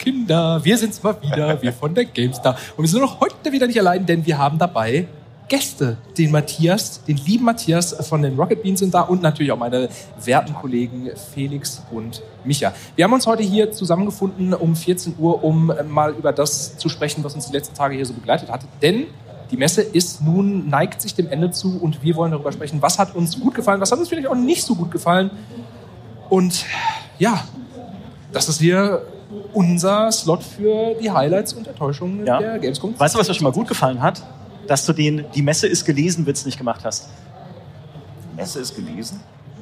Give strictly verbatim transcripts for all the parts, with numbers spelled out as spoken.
Kinder, wir sind's mal wieder, wir von der GameStar. Und wir sind auch heute wieder nicht allein, denn wir haben dabei Gäste. Den Matthias, den lieben Matthias von den Rocket Beans sind da und natürlich auch meine werten Kollegen Felix und Micha. Wir haben uns heute hier zusammengefunden um vierzehn Uhr, um mal über das zu sprechen, was uns die letzten Tage hier so begleitet hat. Denn die Messe ist nun, neigt sich dem Ende zu und wir wollen darüber sprechen, was hat uns gut gefallen, was hat uns vielleicht auch nicht so gut gefallen. Und ja, das ist hier unser Slot für die Highlights und Enttäuschungen ja. der Gamescom. Weißt du, was mir schon mal gut gefallen hat? Dass du den Die Messe ist gelesen Witz nicht gemacht hast. Die Messe ist gelesen?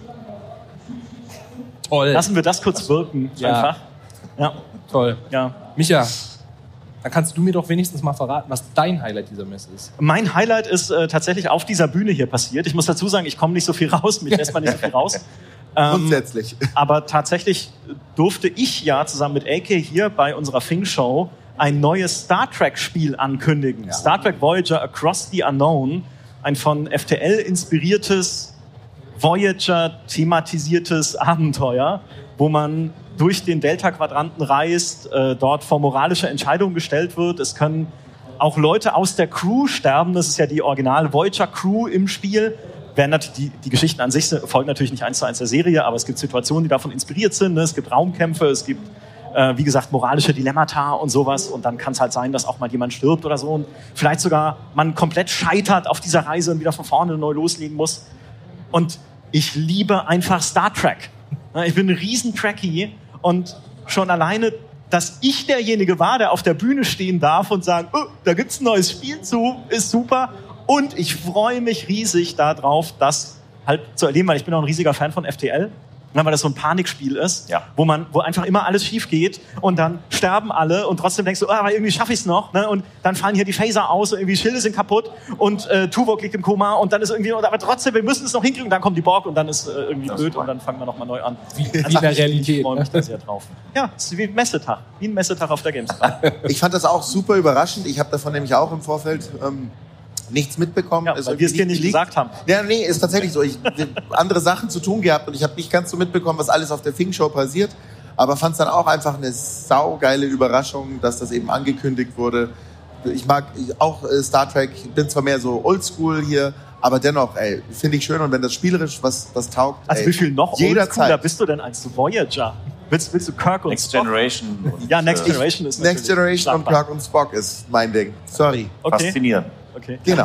Toll. Lassen wir das kurz wirken, ja. einfach. Ja. Toll. Ja. Micha, dann kannst du mir doch wenigstens mal verraten, was dein Highlight dieser Messe ist. Mein Highlight ist äh, tatsächlich auf dieser Bühne hier passiert. Ich muss dazu sagen, ich komme nicht so viel raus, mich lässt man nicht so viel raus. Ähm, Grundsätzlich. Aber tatsächlich durfte ich ja zusammen mit A K hier bei unserer Fing-Show ein neues Star Trek-Spiel ankündigen. Ja. Star Trek Voyager Across the Unknown. Ein von F T L inspiriertes, Voyager-thematisiertes Abenteuer, wo man durch den Delta-Quadranten reist, äh, dort vor moralische Entscheidungen gestellt wird. Es können auch Leute aus der Crew sterben. Das ist ja die originale Voyager-Crew im Spiel. Die, die Geschichten an sich folgen natürlich nicht eins zu eins der Serie, aber es gibt Situationen, die davon inspiriert sind. Ne? Es gibt Raumkämpfe, es gibt Äh, wie gesagt, moralische Dilemmata und sowas. Und dann kann es halt sein, dass auch mal jemand stirbt oder so. Und vielleicht sogar man komplett scheitert auf dieser Reise und wieder von vorne neu loslegen muss. Und ich liebe einfach Star Trek. Ich bin ein riesen Trekkie. Und schon alleine, dass ich derjenige war, der auf der Bühne stehen darf und sagen, oh, da gibt's ein neues Spiel zu, ist super. Und ich freue mich riesig darauf, das halt zu erleben, weil ich bin auch ein riesiger Fan von F T L. Weil das so ein Panikspiel ist, ja. wo man, wo einfach immer alles schief geht und dann sterben alle und trotzdem denkst du, oh, aber irgendwie schaffe ich es noch, ne? Und dann fallen hier die Phaser aus und irgendwie Schilde sind kaputt und äh, Tuvok liegt im Koma und dann ist irgendwie, aber trotzdem, wir müssen es noch hinkriegen und dann kommt die Borg und dann ist äh, irgendwie das blöd und dann fangen wir nochmal neu an. Wie, wie in der Realität. Ich freue mich da sehr drauf. Ja, es ist wie ein Messetag, wie ein Messetag auf der Gamescom. Ich fand das auch super überraschend. Ich habe davon nämlich auch im Vorfeld ähm, nichts mitbekommen. Ja, weil wir es dir nicht liegt. gesagt haben. Ja, nee, ist tatsächlich so. Ich habe andere Sachen zu tun gehabt und ich habe nicht ganz so mitbekommen, was alles auf der Fing-Show passiert. Aber fand es dann auch einfach eine saugeile Überraschung, dass das eben angekündigt wurde. Ich mag auch äh, Star Trek, ich bin zwar mehr so oldschool hier, aber dennoch, ey, finde ich schön. Und wenn das spielerisch was, was taugt, also ey, wie viel noch jederzeit. bist du denn als Voyager? Willst, willst du Kirk und Next Spock? Generation. Und, ja, Next Generation ist Next Generation und Kirk und Spock ist mein Ding. Sorry. Okay. Faszinierend. Okay. Genau.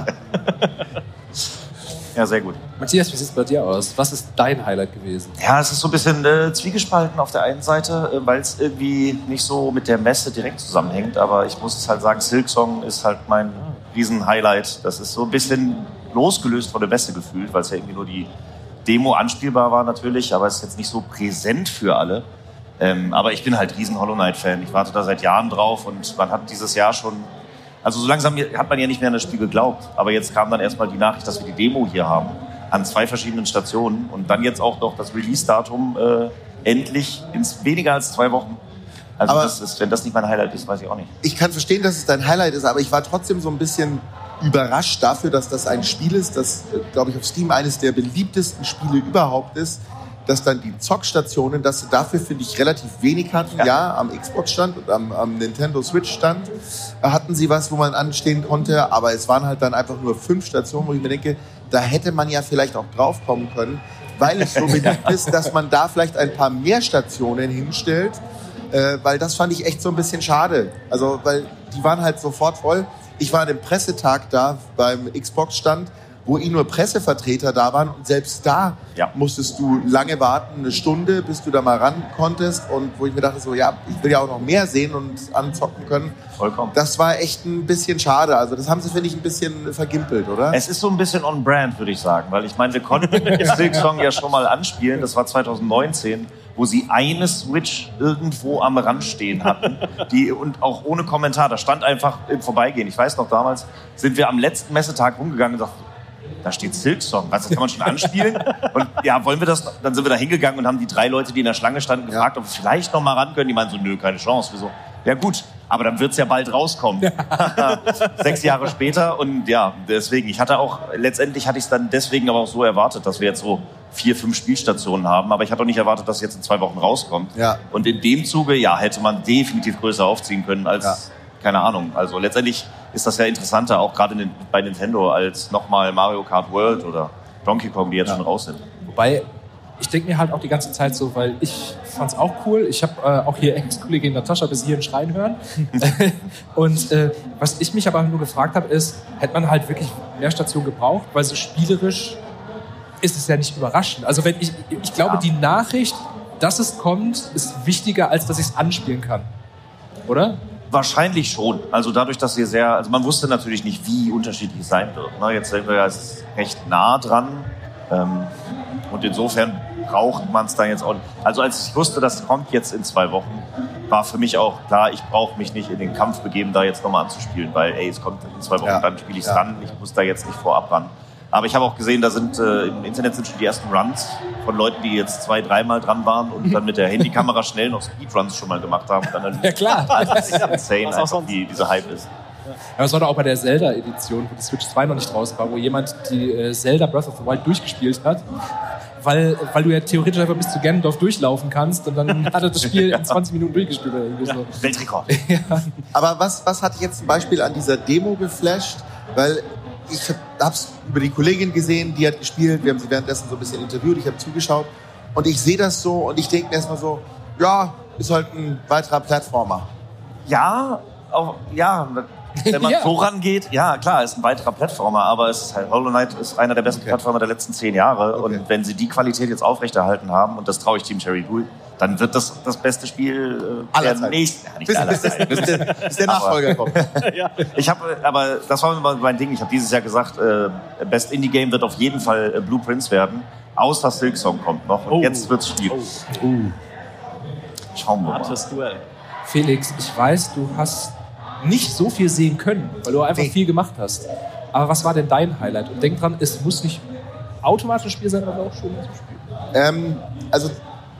Ja, sehr gut. Matthias, wie sieht es bei dir aus? Was ist dein Highlight gewesen? Ja, es ist so ein bisschen äh, zwiegespalten auf der einen Seite, äh, weil es irgendwie nicht so mit der Messe direkt zusammenhängt. Aber ich muss es halt sagen, Silksong ist halt mein Riesen-Highlight. Das ist so ein bisschen losgelöst von der Messe gefühlt, weil es ja irgendwie nur die Demo anspielbar war natürlich, aber es ist jetzt nicht so präsent für alle. Ähm, aber ich bin halt riesen Hollow Knight-Fan. Ich warte da seit Jahren drauf und man hat dieses Jahr schon... Also so langsam hat man ja nicht mehr an das Spiel geglaubt. Aber jetzt kam dann erstmal die Nachricht, dass wir die Demo hier haben. An zwei verschiedenen Stationen. Und dann jetzt auch noch das Release-Datum äh, endlich in weniger als zwei Wochen. Also das ist, wenn das nicht mein Highlight ist, weiß ich auch nicht. Ich kann verstehen, dass es dein Highlight ist, aber ich war trotzdem so ein bisschen überrascht dafür, dass das ein Spiel ist, das, glaube ich, auf Steam eines der beliebtesten Spiele überhaupt ist. Dass dann die Zockstationen, dass sie dafür, finde ich, relativ wenig hatten. Ja, ja am Xbox-Stand und am, am Nintendo-Switch-Stand hatten sie was, wo man anstehen konnte. Aber es waren halt dann einfach nur fünf Stationen, wo ich mir denke, da hätte man ja vielleicht auch drauf kommen können, weil es so beliebt ist, dass man da vielleicht ein paar mehr Stationen hinstellt. Äh, weil das fand ich echt so ein bisschen schade. Also, weil die waren halt sofort voll. Ich war an dem Pressetag da beim Xbox-Stand, wo eh nur Pressevertreter da waren. Und selbst da ja. musstest du lange warten, eine Stunde, bis du da mal ran konntest. Und wo ich mir dachte, so, ja, ich will ja auch noch mehr sehen und anzocken können. Vollkommen. Das war echt ein bisschen schade. Also das haben sie, finde ich, ein bisschen vergimpelt, oder? Es ist so ein bisschen on brand, würde ich sagen. Weil ich meine, wir konnten Silksong ja schon mal anspielen. Das war zwanzig neunzehn, wo sie eine Switch irgendwo am Rand stehen hatten. Die, und auch ohne Kommentar. Da stand einfach im Vorbeigehen. Ich weiß noch, damals sind wir am letzten Messetag rumgegangen und sagten, da steht Silksong, was, das kann man schon anspielen? Und ja, wollen wir das? Dann sind wir da hingegangen und haben die drei Leute, die in der Schlange standen, gefragt, ja. ob wir vielleicht noch mal ran können. Die meinen so, nö, keine Chance. Wir so, ja gut, aber dann wird's ja bald rauskommen. Sechs Jahre später und ja, deswegen. Ich hatte auch, letztendlich hatte ich es dann deswegen aber auch so erwartet, dass wir jetzt so vier, fünf Spielstationen haben. Aber ich hatte auch nicht erwartet, dass es jetzt in zwei Wochen rauskommt. Ja. Und in dem Zuge, ja, hätte man definitiv größer aufziehen können als, ja. keine Ahnung. Also letztendlich ist das ja interessanter, auch gerade bei Nintendo, als nochmal Mario Kart World oder Donkey Kong, die jetzt ja. schon raus sind. Wobei, ich denke mir halt auch die ganze Zeit so, weil ich fand es auch cool. Ich habe äh, auch hier Ex-Kollegin Natascha bis hierhin schreien hören. Und äh, was ich mich aber nur gefragt habe, ist, hätte man halt wirklich mehr Stationen gebraucht? Weil so spielerisch ist es ja nicht überraschend. Also wenn ich, ich glaube, ja. die Nachricht, dass es kommt, ist wichtiger, als dass ich es anspielen kann. Oder? Wahrscheinlich schon. Also dadurch, dass wir sehr, also man wusste natürlich nicht, wie unterschiedlich es sein wird. Ne? Jetzt sind wir ja recht nah dran. Ähm, und insofern braucht man es dann jetzt auch nicht. Also als ich wusste, das kommt jetzt in zwei Wochen, war für mich auch klar, ich brauche mich nicht in den Kampf begeben, da jetzt nochmal anzuspielen, weil ey, es kommt in zwei Wochen, ja. dann spiele ich es ja. ran. Ich muss da jetzt nicht vorab ran. Aber ich habe auch gesehen, da sind äh, im Internet sind schon die ersten Runs von Leuten, die jetzt zwei, dreimal dran waren und dann mit der Handykamera schnell noch Speedruns schon mal gemacht haben. Und dann ja klar. Das ist insane, einfach, wie dieser Hype ist. Ja, das war doch auch bei der Zelda-Edition, wo die Switch zwei noch nicht raus war, wo jemand die äh, Zelda Breath of the Wild durchgespielt hat, weil, weil du ja theoretisch einfach bis zu Ganondorf durchlaufen kannst und dann hat er das Spiel in zwanzig Minuten durchgespielt. Oder irgendwie ja, so. Weltrekord. Ja. Aber was, was hat dich jetzt zum Beispiel an dieser Demo geflasht? Weil ich habe es über die Kollegin gesehen, die hat gespielt, wir haben sie währenddessen so ein bisschen interviewt, ich habe zugeschaut und ich sehe das so und ich denke mir erstmal so, ja, ist halt ein weiterer Plattformer. Ja, auch, ja, wenn man ja. so rangeht, ja klar, ist ein weiterer Plattformer, aber es ist halt, Hollow Knight ist einer der besten okay. Plattformer der letzten zehn Jahre okay. und wenn sie die Qualität jetzt aufrechterhalten haben, und das traue ich Team Cherry Ghoul, dann wird das das beste Spiel äh, der nächsten. Ja, nicht bis, aller bis, Zeit. bis, bis, bis der Nachfolger kommt. ja. Ich habe, aber das war mein Ding. Ich habe dieses Jahr gesagt, äh, Best Indie Game wird auf jeden Fall äh, Blue Prince werden. Außer Silksong kommt noch. Und oh. jetzt wird's schwierig. Oh. Uh. Schauen wir mal. Duell. Felix, ich weiß, du hast nicht so viel sehen können, weil du einfach nee. viel gemacht hast. Aber was war denn dein Highlight? Und denk dran, es muss nicht automatisch ein Spiel sein, aber auch schön zu spielen. Ähm, also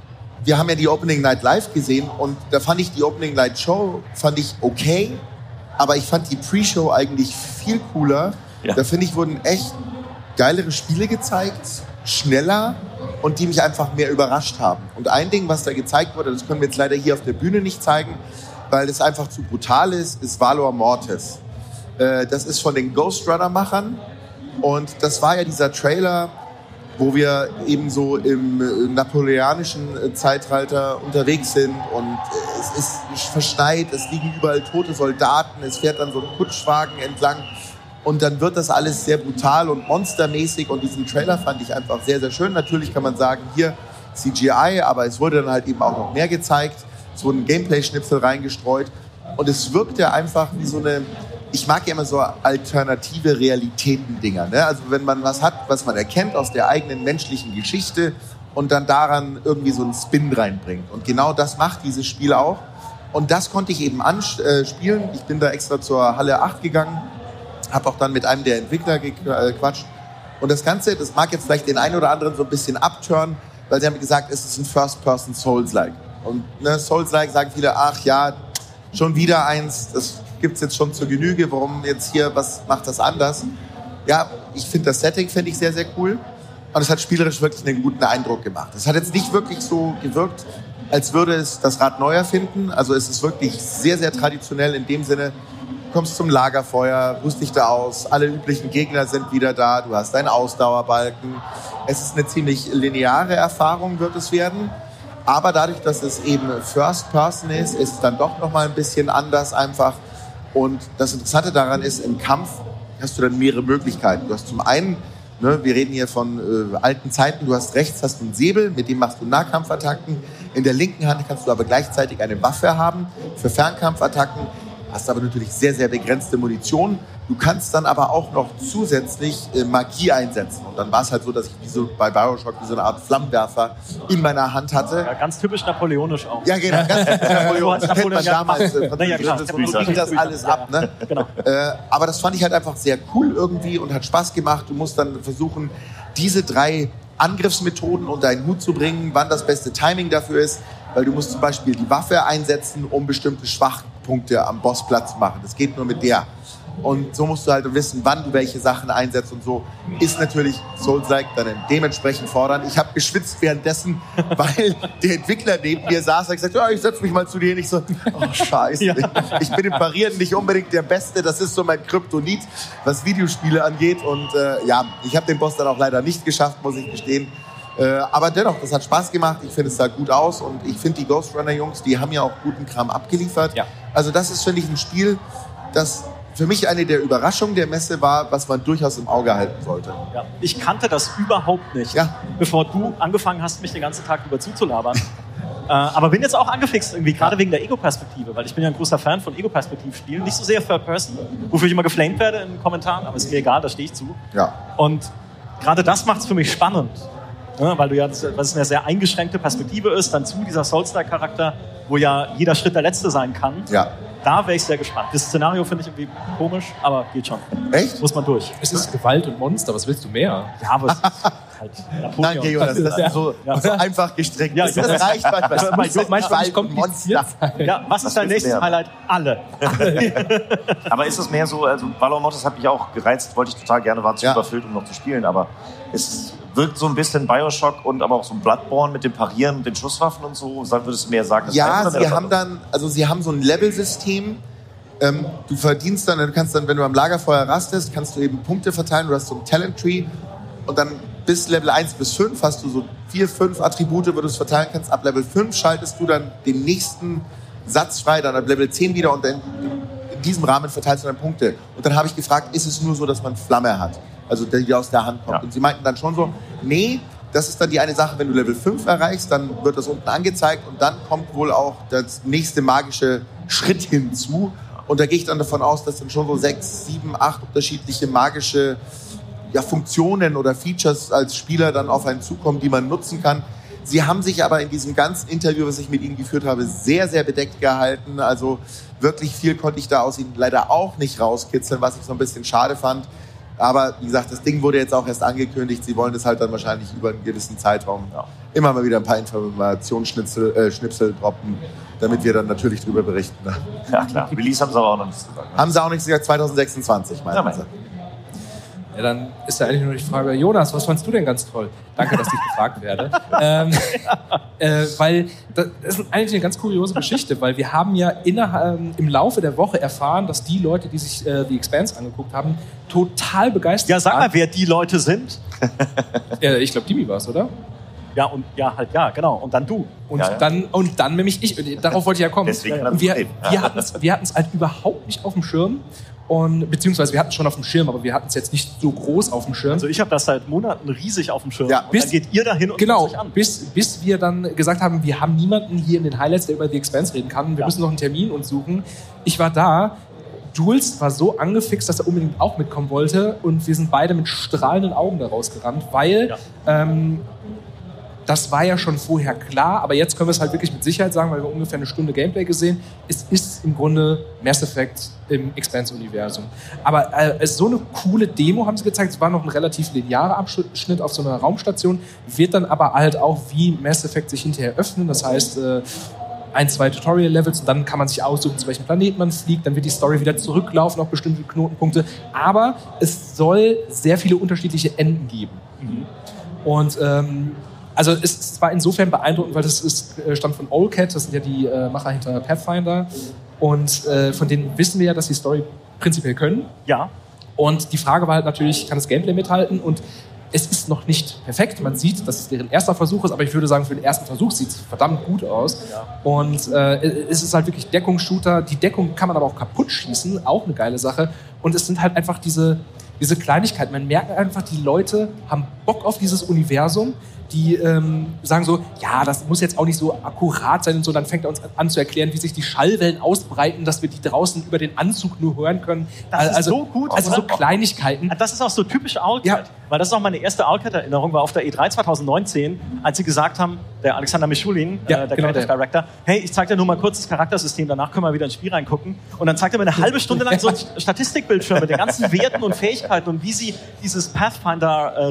wir haben ja die Opening Night live gesehen und da fand ich die Opening Night Show fand ich okay, aber ich fand die Pre-Show eigentlich viel cooler. Ja. Da finde ich, wurden echt geilere Spiele gezeigt, schneller und die mich einfach mehr überrascht haben. Und ein Ding, was da gezeigt wurde, das können wir jetzt leider hier auf der Bühne nicht zeigen, weil es einfach zu brutal ist, ist Valor Mortis. Äh, das ist von den Ghost Runner-Machern und das war ja dieser Trailer, wo wir eben so im napoleonischen Zeitalter unterwegs sind und es ist verschneit, es liegen überall tote Soldaten, es fährt dann so ein Kutschwagen entlang und dann wird das alles sehr brutal und monstermäßig und diesen Trailer fand ich einfach sehr, sehr schön. Natürlich kann man sagen, hier C G I, aber es wurde dann halt eben auch noch mehr gezeigt, es wurden Gameplay-Schnipsel reingestreut und es wirkte einfach wie so eine... Ich mag ja immer so alternative Realitäten-Dinger. Ne? Also wenn man was hat, was man erkennt aus der eigenen menschlichen Geschichte und dann daran irgendwie so einen Spin reinbringt. Und genau das macht dieses Spiel auch. Und das konnte ich eben anspielen. Ich bin da extra zur Halle acht gegangen, habe auch dann mit einem der Entwickler gequatscht. Und das Ganze, das mag jetzt vielleicht den einen oder anderen so ein bisschen abturnen, weil sie haben gesagt, es ist ein First-Person Souls-like. Und ne, Souls-like sagen viele, ach ja, schon wieder eins, das gibt's jetzt schon zur Genüge, warum jetzt hier, was macht das anders? Ja, ich finde das Setting finde ich sehr, sehr cool und es hat spielerisch wirklich einen guten Eindruck gemacht. Es hat jetzt nicht wirklich so gewirkt, als würde es das Rad neu erfinden, also es ist wirklich sehr, sehr traditionell in dem Sinne, du kommst zum Lagerfeuer, ruhst dich da aus, alle üblichen Gegner sind wieder da, du hast einen Ausdauerbalken, es ist eine ziemlich lineare Erfahrung, wird es werden. Aber dadurch, dass es eben First Person ist, ist es dann doch nochmal ein bisschen anders einfach. Und das Interessante daran ist, im Kampf hast du dann mehrere Möglichkeiten. Du hast zum einen, ne, wir reden hier von äh, alten Zeiten, du hast rechts hast du einen Säbel, mit dem machst du Nahkampfattacken. In der linken Hand kannst du aber gleichzeitig eine Waffe haben für Fernkampfattacken. Hast aber natürlich sehr, sehr begrenzte Munition. Du kannst dann aber auch noch zusätzlich äh, Magie einsetzen. Und dann war es halt so, dass ich wie so bei Bioshock wie so eine Art Flammenwerfer in meiner Hand hatte. Ja, ganz typisch napoleonisch auch. Ja, genau. Ganz typisch Napoleon. Das kennt man damals. Äh, Na ja, klar. Das ging das alles ab. Ne? Genau. Äh, aber das fand ich halt einfach sehr cool irgendwie und hat Spaß gemacht. Du musst dann versuchen, diese drei Angriffsmethoden unter einen Hut zu bringen, wann das beste Timing dafür ist. Weil du musst zum Beispiel die Waffe einsetzen, um bestimmte Schwachpunkte am Boss Platz zu machen. Das geht nur mit der. Und so musst du halt wissen, wann du welche Sachen einsetzt und so. Ist natürlich Souls-like dann dementsprechend fordernd. Ich habe geschwitzt währenddessen, weil der Entwickler neben mir saß und gesagt, ja, ich setz mich mal zu dir. Und ich so, oh scheiße, ja. Ich bin im Parieren nicht unbedingt der Beste. Das ist so mein Kryptonit, was Videospiele angeht. Und äh, ja, ich habe den Boss dann auch leider nicht geschafft, muss ich gestehen. Äh, aber dennoch, das hat Spaß gemacht. Ich finde, es sah gut aus. Und ich finde, die Ghost Runner-Jungs, die haben ja auch guten Kram abgeliefert. Ja. Also das ist, finde ich, ein Spiel, das für mich eine der Überraschungen der Messe war, was man durchaus im Auge halten sollte. Ja, ich kannte das überhaupt nicht, ja. Bevor du angefangen hast, mich den ganzen Tag über zuzulabern. äh, aber bin jetzt auch angefixt, irgendwie, gerade ja. wegen der Ego-Perspektive, weil ich bin ja ein großer Fan von Ego-Perspektiv-Spielen. Nicht so sehr Third Person, wofür ich immer geflamed werde in den Kommentaren, aber ist mir egal, da stehe ich zu. Ja. Und gerade das macht es für mich spannend. Ja, weil du ja, das, weil es eine sehr eingeschränkte Perspektive ist, dann zu dieser Souls-like-Charakter, wo ja jeder Schritt der letzte sein kann. Ja. Da wäre ich sehr gespannt. Das Szenario finde ich irgendwie komisch, aber geht schon. Echt? Muss man durch. Es ist Gewalt und Monster, was willst du mehr? Ja, aber es ist halt Napoleon. Danke, Jonas, das ist so, ja. so einfach gestrickt. Ja, das, das reicht manchmal. Manchmal manchmal kompliziert. Ja, was ist dein nächstes Highlight? Alle. Aber ist es mehr so, also Valor Mortis hat mich auch gereizt, wollte ich total gerne, war zu ja. überfüllt, um noch zu spielen, aber es wirkt so ein bisschen Bioshock und aber auch so ein Bloodborne mit dem Parieren und den Schusswaffen und so. Würdest du mehr sagen? Das ja, sie haben dann, also sie haben so ein Level-System. Ähm, du verdienst dann, du kannst dann, wenn du am Lagerfeuer rastest, kannst du eben Punkte verteilen. Du hast so ein Talent-Tree und dann bis Level eins bis fünf hast du so vier, fünf Attribute, wo du es verteilen kannst. Ab Level fünf schaltest du dann den nächsten Satz frei, dann ab Level zehn wieder und dann in diesem Rahmen verteilst du dann Punkte. Und dann habe ich gefragt, ist es nur so, dass man Flamme hat? Also der, die aus der Hand kommt. Ja. Und sie meinten dann schon so, nee, das ist dann die eine Sache, wenn du Level fünf erreichst, dann wird das unten angezeigt und dann kommt wohl auch das nächste magische Schritt hinzu. Und da gehe ich dann davon aus, dass dann schon so sechs, sieben, acht unterschiedliche magische ja, Funktionen oder Features als Spieler dann auf einen zukommen, die man nutzen kann. Sie haben sich aber in diesem ganzen Interview, was ich mit Ihnen geführt habe, sehr, sehr bedeckt gehalten. Also wirklich viel konnte ich da aus Ihnen leider auch nicht rauskitzeln, was ich so ein bisschen schade fand. Aber wie gesagt, das Ding wurde jetzt auch erst angekündigt. Sie wollen das halt dann wahrscheinlich über einen gewissen Zeitraum ja. immer mal wieder ein paar Informationsschnipsel äh, Schnipsel droppen, damit wir dann natürlich drüber berichten. Ne? Ja klar, Release haben sie aber auch noch nichts gesagt. Ne? Haben sie auch nichts gesagt, zwanzig sechsundzwanzig meinen ja, sie. Ja, dann ist ja eigentlich nur die Frage, Jonas, was fandst du denn ganz toll? Danke, dass ich gefragt werde. ähm, äh, weil das ist eigentlich eine ganz kuriose Geschichte, weil wir haben ja innerhalb, im Laufe der Woche erfahren, dass die Leute, die sich äh, The Expanse angeguckt haben, total begeistert waren. Ja, sag mal, wer die Leute sind. äh, ich glaube, Dimi war es, oder? Ja, und ja, halt, ja, genau. Und dann du. Und, ja, ja. Dann, und dann nämlich ich. Darauf wollte ich ja kommen. Deswegen und wir wir hatten es wir hatten's halt überhaupt nicht auf dem Schirm. Und, beziehungsweise wir hatten es schon auf dem Schirm, aber wir hatten es jetzt nicht so groß auf dem Schirm. Also ich habe das seit Monaten riesig auf dem Schirm. Ja, bis, und dann geht ihr dahin und genau, guckt euch an. Bis, bis wir dann gesagt haben, wir haben niemanden hier in den Highlights, der über The Expanse reden kann. Wir ja. müssen noch einen Termin uns suchen. Ich war da. Jules war so angefixt, dass er unbedingt auch mitkommen wollte. Und wir sind beide mit strahlenden Augen da rausgerannt, weil... Ja. Ähm, Das war ja schon vorher klar, aber jetzt können wir es halt wirklich mit Sicherheit sagen, weil wir ungefähr eine Stunde Gameplay gesehen. Es ist im Grunde Mass Effect im Expanse-Universum. Aber äh, es ist so eine coole Demo, haben sie gezeigt. Es war noch ein relativ linearer Abschnitt auf so einer Raumstation, wird dann aber halt auch wie Mass Effect sich hinterher öffnen. Das heißt, äh, ein, zwei Tutorial-Levels und dann kann man sich aussuchen, zu welchem Planeten man fliegt. Dann wird die Story wieder zurücklaufen auf bestimmte Knotenpunkte. Aber es soll sehr viele unterschiedliche Enden geben. Mhm. Und ähm, Also es ist zwar insofern beeindruckend, weil das ist, äh, stammt von Owlcat, das sind ja die äh, Macher hinter Pathfinder. Und äh, von denen wissen wir ja, dass die Story prinzipiell können. Ja. Und die Frage war halt natürlich, kann das Gameplay mithalten? Und es ist noch nicht perfekt. Man sieht, dass es deren erster Versuch ist, aber ich würde sagen, für den ersten Versuch sieht es verdammt gut aus. Ja. Und äh, es ist halt wirklich Deckungsshooter. Die Deckung kann man aber auch kaputt schießen, auch eine geile Sache. Und es sind halt einfach diese, diese Kleinigkeiten. Man merkt einfach, die Leute haben Bock auf dieses Universum. Die ähm, sagen so, ja, das muss jetzt auch nicht so akkurat sein und so. Dann fängt er uns an zu erklären, wie sich die Schallwellen ausbreiten, dass wir die draußen über den Anzug nur hören können. Das also, ist so gut. Also so Kleinigkeiten. Das ist auch so typisch Owlcat. Ja. Weil das ist auch meine erste Owlcat-Erinnerung, war auf der E drei zwanzig neunzehn, als sie gesagt haben, der Alexander Mischulin, ja, äh, der genau Creative der. Director, hey, ich zeig dir nur mal kurz das Charaktersystem, danach können wir wieder ins Spiel reingucken. Und dann zeigt er mir eine halbe Stunde lang so ein Statistikbildschirm mit den ganzen Werten und Fähigkeiten und wie sie dieses Pathfinder-Regelwerk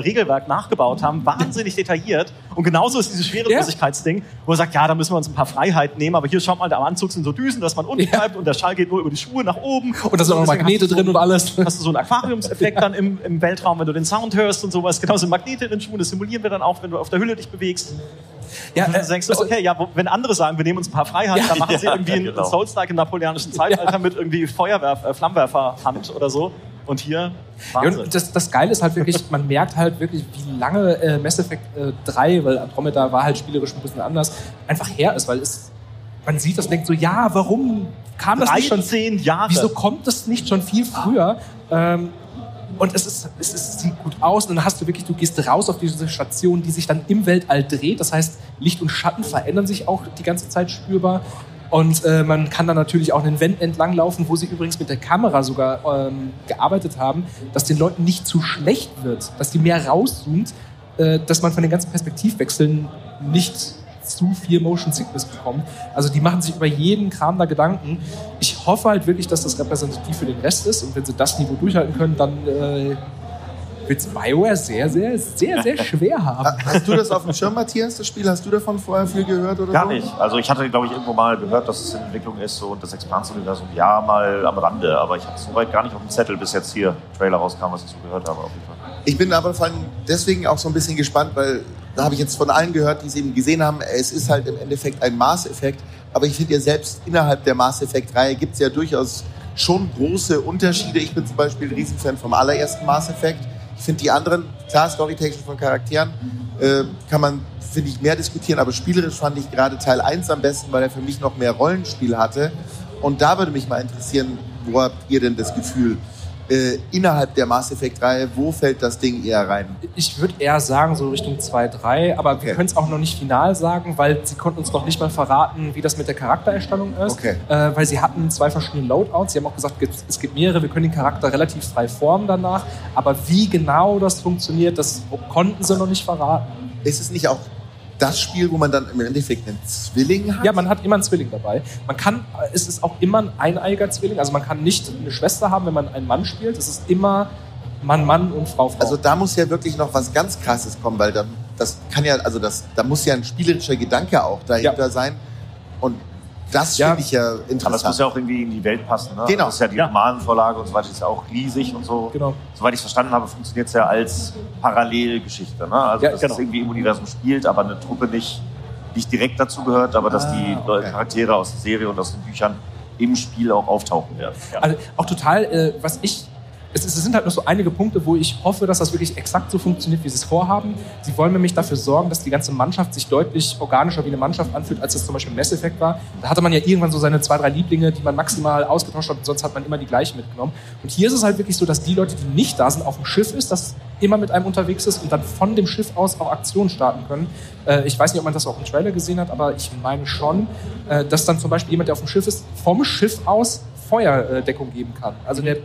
Effekt nachgebaut haben, wahnsinnig detailliert. Und genauso ist dieses Schwerelosigkeitsding, wo er sagt, ja, da müssen wir uns ein paar Freiheiten nehmen, aber hier schaut mal, am Anzug sind so Düsen, dass man unten Ja. bleibt und der Schall geht nur über die Schuhe nach oben. Und da sind auch noch Deswegen Magnete hast du drin so, und alles. Hast du so einen Aquariumseffekt dann im, im Weltraum, wenn du den Sound hörst und sowas. Genauso sind Magnete in den Schuhen, das simulieren wir dann auch, wenn du auf der Hülle dich bewegst. Ja, Und dann denkst du, okay, ja, wo, wenn andere sagen, wir nehmen uns ein paar Freiheiten, Ja, dann machen sie ja, irgendwie einen genau. Souls-like im napoleonischen Zeitalter mit irgendwie Feuerwerf, äh, Flammenwerferhand oder so. Und hier, Ja, Wahnsinn. und das, das Geile ist halt wirklich, man merkt halt wirklich, wie lange äh, Mass Effect äh, drei, weil Andromeda war halt spielerisch ein bisschen anders, einfach her ist, weil es, man sieht das und denkt so, ja, warum kam das nicht schon, dreizehn Jahre. wieso kommt das nicht schon viel früher? Ähm, und es, ist, es, ist, es sieht gut aus und dann hast du wirklich, du gehst raus auf diese Station, die sich dann im Weltall dreht, das heißt, Licht und Schatten verändern sich auch die ganze Zeit spürbar. Und äh, man kann dann natürlich auch einen Wänden entlang laufen, wo sie übrigens mit der Kamera sogar ähm, gearbeitet haben, dass den Leuten nicht zu schlecht wird, dass die mehr rauszoomt, äh, dass man von den ganzen Perspektivwechseln nicht zu viel Motion Sickness bekommt. Also die machen sich über jeden Kram da Gedanken. Ich hoffe halt wirklich, dass das repräsentativ für den Rest ist und wenn sie das Niveau durchhalten können, dann äh, wird es BioWare sehr, sehr, sehr, sehr schwer haben. Hast du das auf dem Schirm, Matthias, das Spiel? Hast du davon vorher viel gehört oder Gar so? nicht. Also ich hatte, glaube ich, irgendwo mal gehört, dass es in Entwicklung ist so, und das Expanse-Universum, ja, mal am Rande. Aber ich hatte es soweit gar nicht auf dem Zettel, bis jetzt hier Trailer rauskam, was ich so gehört habe. Auf jeden Fall. Ich bin aber vor allem deswegen auch so ein bisschen gespannt, weil da habe ich jetzt von allen gehört, die es eben gesehen haben, es ist halt im Endeffekt ein Mass-Effekt. Aber ich finde ja selbst innerhalb der Mass Effect-Reihe gibt es ja durchaus schon große Unterschiede. Ich bin zum Beispiel ein Riesenfan vom allerersten Mass Effect. Ich finde die anderen, klar, Storytechnisch von Charakteren, äh, kann man, finde ich, mehr diskutieren. Aber spielerisch fand ich gerade Teil eins am besten, weil er für mich noch mehr Rollenspiel hatte. Und da würde mich mal interessieren, wo habt ihr denn das Gefühl, äh, innerhalb der Mass Effect-Reihe, wo fällt das Ding eher rein? Ich würde eher sagen, so Richtung zwei, drei, aber wir Okay. können es auch noch nicht final sagen, weil sie konnten uns noch nicht mal verraten, wie das mit der Charaktererstellung ist. Okay. Äh, weil sie hatten zwei verschiedene Loadouts. Sie haben auch gesagt, es gibt mehrere, wir können den Charakter relativ frei formen danach. Aber wie genau das funktioniert, das konnten sie noch nicht verraten. Ist es nicht auch das Spiel, wo man dann im Endeffekt einen Zwilling hat? Ja, man hat immer einen Zwilling dabei. Man kann, es ist auch immer ein eineiiger Zwilling. Also man kann nicht eine Schwester haben, wenn man einen Mann spielt. Es ist immer Mann, Mann und Frau, Frau. Also da muss ja wirklich noch was ganz Krasses kommen, weil dann, das kann ja, also das, da muss ja ein spielerischer Gedanke auch dahinter Ja. sein. Und das Ja. finde ich ja Aber es interessant. muss ja auch irgendwie in die Welt passen. Ne? Genau. Das ist ja die Ja. Romanvorlage und so weiter, die ist ja auch riesig und so. Genau. Soweit ich es verstanden habe, funktioniert es ja als Parallelgeschichte. Ne? Also Ja, dass genau. es irgendwie im Universum spielt, aber eine Truppe nicht, nicht direkt dazu gehört, aber dass Ah, die okay. Charaktere aus der Serie und aus den Büchern im Spiel auch auftauchen werden. Ja. Also auch total, äh, was ich, es, es sind halt noch so einige Punkte, wo ich hoffe, dass das wirklich exakt so funktioniert, wie sie es vorhaben. Sie wollen nämlich dafür sorgen, dass die ganze Mannschaft sich deutlich organischer wie eine Mannschaft anfühlt, als es zum Beispiel im Mass Effect war. Da hatte man ja irgendwann so seine zwei, drei Lieblinge, die man maximal ausgetauscht hat, und sonst hat man immer die gleichen mitgenommen. Und hier ist es halt wirklich so, dass die Leute, die nicht da sind, auf dem Schiff ist, das immer mit einem unterwegs ist und dann von dem Schiff aus auch Aktionen starten können. Äh, ich weiß nicht, ob man das auch im Trailer gesehen hat, aber ich meine schon, äh, dass dann zum Beispiel jemand, der auf dem Schiff ist, vom Schiff aus Feuerdeckung geben kann. Also der,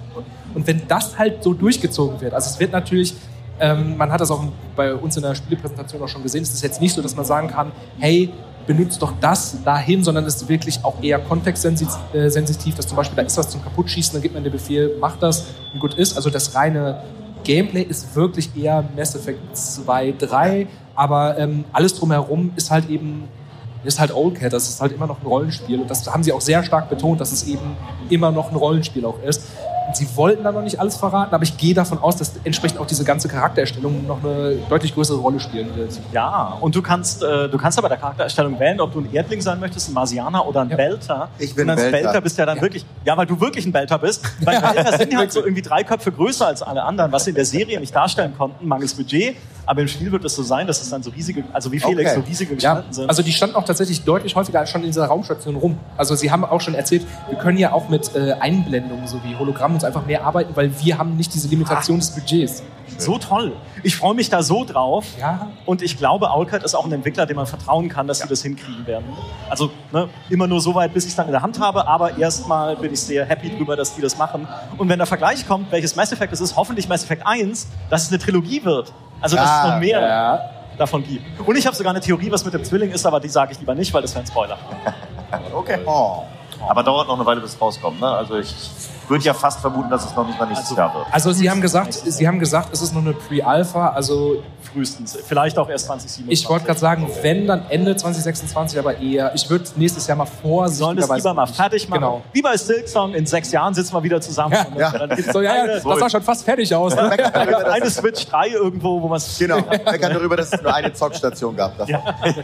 und wenn das halt so durchgezogen wird, also es wird natürlich, ähm, man hat das auch bei uns in der Spielepräsentation auch schon gesehen, es ist jetzt nicht so, dass man sagen kann, hey, benutzt doch das dahin, sondern es ist wirklich auch eher kontextsensitiv, dass zum Beispiel da ist was zum Kaputtschießen, dann gibt man den Befehl, macht das und gut ist. Also das reine Gameplay ist wirklich eher Mass Effect zwei, drei, aber ähm, alles drumherum ist halt eben ist halt Old Cat, das ist halt immer noch ein Rollenspiel und das haben sie auch sehr stark betont, dass es eben immer noch ein Rollenspiel auch ist. Und sie wollten da noch nicht alles verraten, aber ich gehe davon aus, dass entsprechend auch diese ganze Charaktererstellung noch eine deutlich größere Rolle spielen wird. Ja, und du kannst, äh, du kannst aber bei der Charaktererstellung wählen, ob du ein Erdling sein möchtest, ein Marsianer oder ein Ja. Belter. Ich bin und als Belter. Belter bist du ja dann Ja. wirklich, ja, weil du wirklich ein Belter bist. Weil Belter sind halt so irgendwie drei Köpfe größer als alle anderen, was sie in der Serie nicht darstellen konnten, mangels Budget. Aber im Spiel wird es so sein, dass es dann so riesige, also wie Felix, Okay. so riesige Ja, Gestalten sind. also die standen auch tatsächlich deutlich häufiger schon in dieser Raumstation rum. Also sie haben auch schon erzählt, wir können ja auch mit äh, Einblendungen sowie Hologrammen uns einfach mehr arbeiten, weil wir haben nicht diese Limitation des Budgets. so toll. Ich freue mich da so drauf. Ja. Und ich glaube, Owlcat ist auch ein Entwickler, dem man vertrauen kann, dass sie das hinkriegen werden. Also ne, immer nur so weit, bis ich es dann in der Hand habe. Aber erstmal bin ich sehr happy drüber, dass die das machen. Und wenn der Vergleich kommt, welches Mass Effect es ist, hoffentlich Mass Effect eins, dass es eine Trilogie wird. Also dass Ja, es noch mehr Ja. davon gibt. Und ich habe sogar eine Theorie, was mit dem Zwilling ist, aber die sage ich lieber nicht, weil das wäre ein Spoiler. Okay. Oh. Aber dauert noch eine Weile, bis es rauskommt. Ne? Also ich würde ja fast vermuten, dass es noch nicht mal nächstes Also- Jahr wird. Also Sie haben gesagt, Sie haben gesagt, es ist nur eine Pre-Alpha, also Frühestens. Vielleicht auch erst zwanzig siebenundzwanzig. ich wollte gerade sagen, wenn, dann Ende zwanzig sechsundzwanzig, aber eher, ich würde nächstes Jahr mal vorsichtig sollen es lieber mal fertig machen. Genau. Wie bei Silksong, in sechs Jahren sitzen wir wieder zusammen. Ja. Und Ja. Dann gibt's So, ja, ja, eine, das sah schon fast fertig aus. Ne? eine Switch drei irgendwo, wo man es... Genau, meckern darüber, dass es nur eine Zockstation gab. Davon.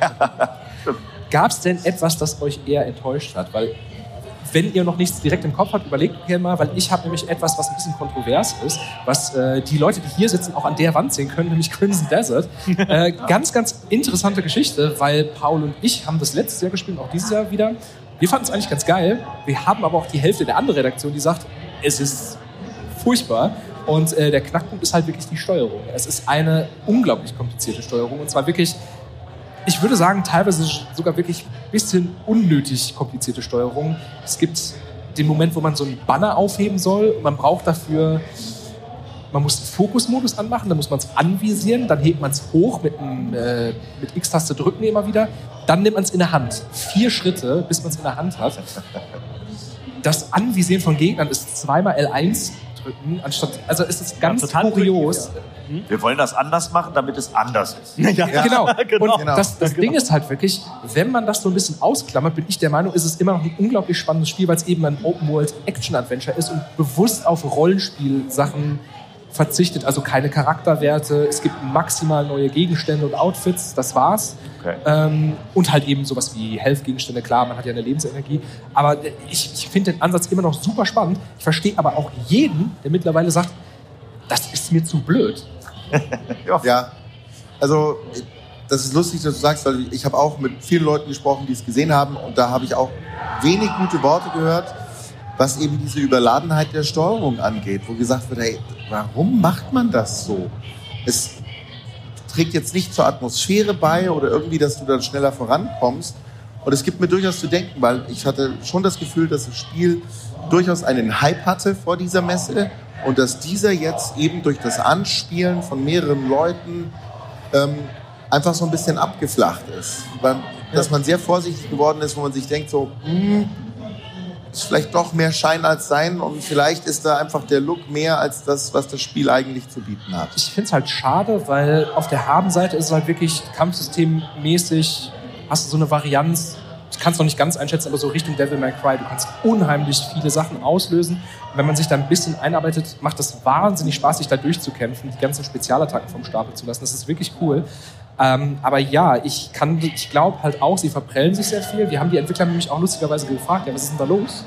Gab es denn etwas, das euch eher enttäuscht hat? Weil, wenn ihr noch nichts direkt im Kopf habt, überlegt gerne mal, weil ich habe nämlich etwas, was ein bisschen kontrovers ist, was äh, die Leute, die hier sitzen, auch an der Wand sehen können, nämlich Crimson Desert. Äh, ganz, ganz interessante Geschichte, weil Paul und ich haben das letztes Jahr gespielt und auch dieses Jahr wieder. Wir fanden es eigentlich ganz geil. Wir haben aber auch die Hälfte der anderen Redaktion, die sagt, es ist furchtbar. Und äh, der Knackpunkt ist halt wirklich die Steuerung. Es ist eine unglaublich komplizierte Steuerung und zwar wirklich, ich würde sagen, teilweise sogar wirklich ein bisschen unnötig komplizierte Steuerung. Es gibt den Moment, wo man so einen Banner aufheben soll. Man braucht dafür, man muss den Fokusmodus anmachen, dann muss man es anvisieren, dann hebt man es hoch mit, einem, äh, mit X-Taste drücken immer wieder. Dann nimmt man es in der Hand. Vier Schritte, bis man es in der Hand hat. Das Anvisieren von Gegnern ist zweimal L eins drücken, anstatt, also es ist ganz Ja, total kurios. Wir wollen das anders machen, damit es anders ist. Ja, Ja, genau. genau. Und das, das Ding ist halt wirklich, wenn man das so ein bisschen ausklammert, bin ich der Meinung, ist es immer noch ein unglaublich spannendes Spiel, weil es eben ein Open-World-Action-Adventure ist und bewusst auf Rollenspielsachen verzichtet. Also keine Charakterwerte, es gibt maximal neue Gegenstände und Outfits, das war's. Okay. Ähm, und halt eben sowas wie Health-Gegenstände, klar, man hat ja eine Lebensenergie. Aber ich, ich finde den Ansatz immer noch super spannend. Ich verstehe aber auch jeden, der mittlerweile sagt, das ist mir zu blöd. Ja, also das ist lustig, dass du sagst, weil ich habe auch mit vielen Leuten gesprochen, die es gesehen haben und da habe ich auch wenig gute Worte gehört, was eben diese Überladenheit der Steuerung angeht, wo gesagt wird, hey, warum macht man das so? Es trägt jetzt nicht zur Atmosphäre bei oder irgendwie, dass du dann schneller vorankommst. Und es gibt mir durchaus zu denken, weil ich hatte schon das Gefühl, dass das Spiel durchaus einen Hype hatte vor dieser Messe und dass dieser jetzt eben durch das Anspielen von mehreren Leuten ähm, einfach so ein bisschen abgeflacht ist. Weil, dass man sehr vorsichtig geworden ist, wo man sich denkt, so, hm, ist vielleicht doch mehr Schein als Sein und vielleicht ist da einfach der Look mehr als das, was das Spiel eigentlich zu bieten hat. Ich finde es halt schade, weil auf der Habenseite ist es halt wirklich kampfsystemmäßig, hast du so eine Varianz, ich kann es noch nicht ganz einschätzen, aber so Richtung Devil May Cry, du kannst unheimlich viele Sachen auslösen. Und wenn man sich da ein bisschen einarbeitet, macht das wahnsinnig Spaß, sich da durchzukämpfen, die ganzen Spezialattacken vom Stapel zu lassen. Das ist wirklich cool. Ähm, aber ja, ich kann, ich glaube halt auch, sie verprellen sich sehr viel. Wir haben die Entwickler nämlich auch lustigerweise gefragt, ja, was ist denn da los?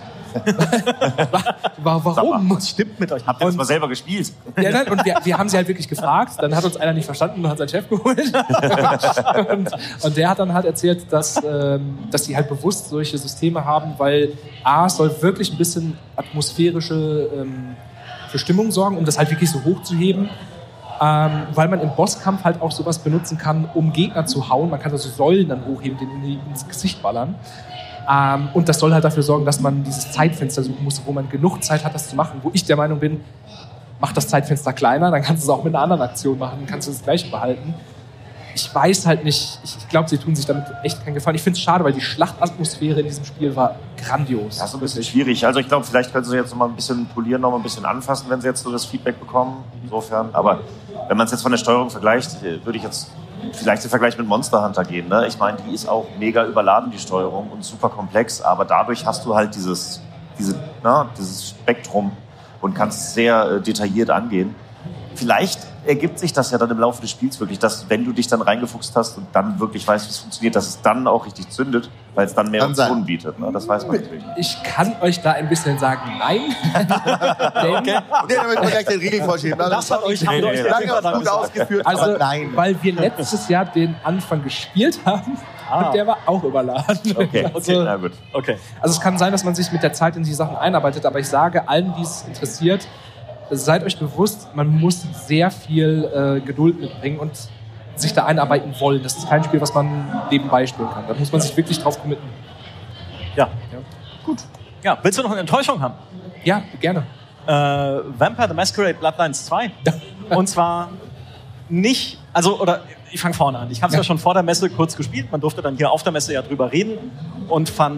Warum? Was stimmt mit euch? Habt ihr das mal selber gespielt? Ja, nein, und wir, wir haben sie halt wirklich gefragt. Dann hat uns einer nicht verstanden und hat seinen Chef geholt. und, und der hat dann halt erzählt, dass, ähm, dass sie halt bewusst solche Systeme haben, weil A, es soll wirklich ein bisschen atmosphärische ähm, für Stimmung sorgen, um das halt wirklich so hochzuheben. Ähm, weil man im Bosskampf halt auch sowas benutzen kann, um Gegner zu hauen. Man kann also Säulen dann hochheben, denen in die, ins Gesicht ballern. Ähm, und das soll halt dafür sorgen, dass man dieses Zeitfenster suchen muss, wo man genug Zeit hat, das zu machen. Wo ich der Meinung bin, mach das Zeitfenster kleiner, dann kannst du es auch mit einer anderen Aktion machen, dann kannst du das Gleiche behalten. Ich weiß halt nicht, ich, ich glaube, sie tun sich damit echt keinen Gefallen. Ich finde es schade, weil die Schlachtatmosphäre in diesem Spiel war grandios. Das ist ein bisschen schwierig. Also ich glaube, vielleicht können sie jetzt noch mal ein bisschen polieren, noch mal ein bisschen anfassen, wenn sie jetzt so das Feedback bekommen. Insofern. Aber wenn man es jetzt von der Steuerung vergleicht, würde ich jetzt vielleicht den Vergleich mit Monster Hunter gehen. Ne? Ich meine, die ist auch mega überladen, die Steuerung, und super komplex. Aber dadurch hast du halt dieses, diese, na, dieses Spektrum und kannst sehr äh, detailliert angehen. Vielleicht ergibt sich das ja dann im Laufe des Spiels wirklich, dass wenn du dich dann reingefuchst hast und dann wirklich weißt, wie es funktioniert, dass es dann auch richtig zündet, weil es dann mehr Kann sein. Optionen bietet. Ne? Das weiß man natürlich nicht. Ich kann euch da ein bisschen sagen, nein. Denn, Okay, damit wir gleich den Riegel vorschieben. Das hat euch, haben wir euch lange ja und gut ausgeführt, also, aber nein. weil wir letztes Jahr den Anfang gespielt haben Ah. und der war auch überladen. Okay, okay, Also, na gut. Okay. also es kann sein, dass man sich mit der Zeit in die Sachen einarbeitet, aber ich sage allen, die es interessiert, seid euch bewusst, man muss sehr viel äh, Geduld mitbringen und sich da einarbeiten wollen. Das ist kein Spiel, was man nebenbei spielen kann. Da muss man sich wirklich drauf committen. Ja. Ja, Gut. Ja, willst du noch eine Enttäuschung haben? ja gerne. Äh, Vampire the Masquerade Bloodlines zwei. Und zwar nicht, also, oder ich fange vorne an. Ich habe es ja. Ja. ja schon vor der Messe kurz gespielt. Man durfte dann hier auf der Messe ja drüber reden und fand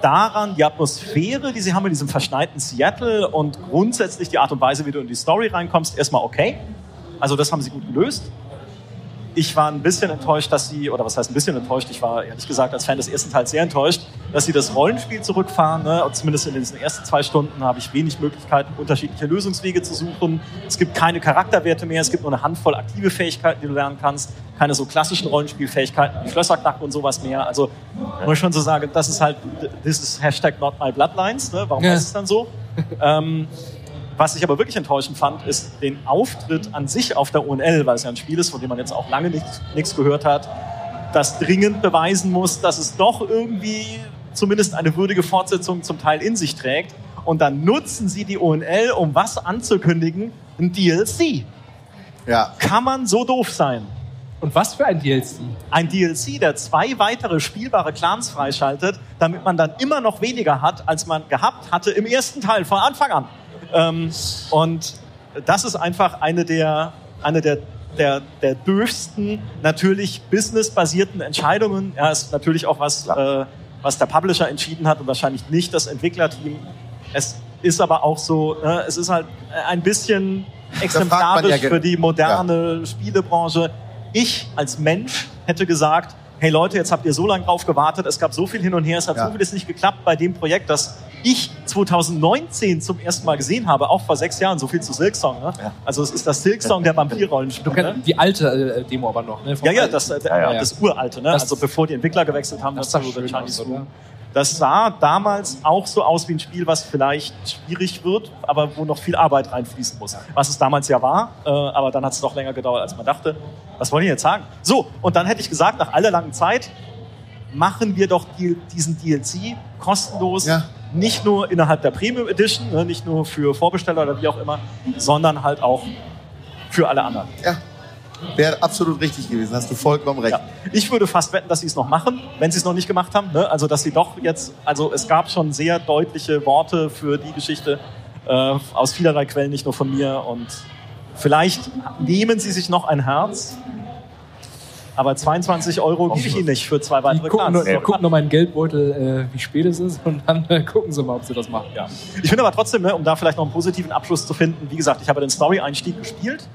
daran, die Atmosphäre, die sie haben in diesem verschneiten Seattle und grundsätzlich die Art und Weise, wie du in die Story reinkommst, erstmal okay. Also das haben sie gut gelöst. Ich war ein bisschen enttäuscht, dass sie, oder was heißt ein bisschen enttäuscht, ich war ehrlich gesagt als Fan des ersten Teils sehr enttäuscht, dass sie das Rollenspiel zurückfahren. Ne? Und zumindest in diesen ersten zwei Stunden habe ich wenig Möglichkeiten, unterschiedliche Lösungswege zu suchen. Es gibt keine Charakterwerte mehr, es gibt nur eine Handvoll aktive Fähigkeiten, die du lernen kannst. Keine so klassischen Rollenspielfähigkeiten wie Schlösser knacken und sowas mehr. Also muss ich schon so sagen, das ist halt, this is Hashtag not my bloodlines. Ne? Warum ja. ist es dann so? ähm, Was ich aber wirklich enttäuschend fand, ist den Auftritt an sich auf der O N L, weil es ja ein Spiel ist, von dem man jetzt auch lange nichts, nichts gehört hat, das dringend beweisen muss, dass es doch irgendwie zumindest eine würdige Fortsetzung zum Teil in sich trägt. Und dann nutzen sie die O N L, um was anzukündigen? Ein D L C. Ja. Kann man so doof sein? Und was für ein D L C? Ein D L C, der zwei weitere spielbare Clans freischaltet, damit man dann immer noch weniger hat, als man gehabt hatte im ersten Teil von Anfang an. Ähm, und das ist einfach eine der, eine der, der, der dürfsten, natürlich businessbasierten Entscheidungen. Ja, ist natürlich auch was, äh, was der Publisher entschieden hat und wahrscheinlich nicht das Entwicklerteam. Es ist aber auch so, äh, es ist halt ein bisschen exemplarisch ja, für die moderne ja. Spielebranche. Ich als Mensch hätte gesagt, hey Leute, jetzt habt ihr so lange drauf gewartet, es gab so viel hin und her, es hat ja. so vieles nicht geklappt bei dem Projekt, das ich zwanzig neunzehn zum ersten Mal gesehen habe, auch vor sechs Jahren, so viel zu Silksong. Ne? Ja. Also es ist das Silksong der Vampir-Rollenspiele. Du kennst die alte äh, Demo aber noch, ne? Ja, ja, das, äh, ja, ja. das uralte, ne? Das, also bevor die Entwickler gewechselt haben, das, das, das, das Chinese aus, oder? Das sah damals auch so aus wie ein Spiel, was vielleicht schwierig wird, aber wo noch viel Arbeit reinfließen muss. Was es damals ja war, äh, aber dann hat es doch länger gedauert, als man dachte. Was wollen die jetzt sagen? So, und dann hätte ich gesagt, nach aller langen Zeit, machen wir doch die, diesen D L C kostenlos, ja. nicht nur innerhalb der Premium Edition, ne, nicht nur für Vorbesteller oder wie auch immer, sondern halt auch für alle anderen. Ja, wäre absolut richtig gewesen, hast du vollkommen recht. Ja. Ich würde fast wetten, dass sie es noch machen, wenn sie es noch nicht gemacht haben. Ne? Also, dass sie doch jetzt, also es gab schon sehr deutliche Worte für die Geschichte äh, aus vielerlei Quellen, nicht nur von mir. Und vielleicht nehmen sie sich noch ein Herz. Aber zweiundzwanzig Euro gebe ich Ihnen nicht für zwei weitere Clans. Die gucken, nur, gucken noch mal in den Geldbeutel, äh, wie spät es ist, und dann äh, gucken sie mal, ob sie das machen. Ja. Ich finde aber trotzdem, ne, um da vielleicht noch einen positiven Abschluss zu finden, wie gesagt, ich habe den Story-Einstieg gespielt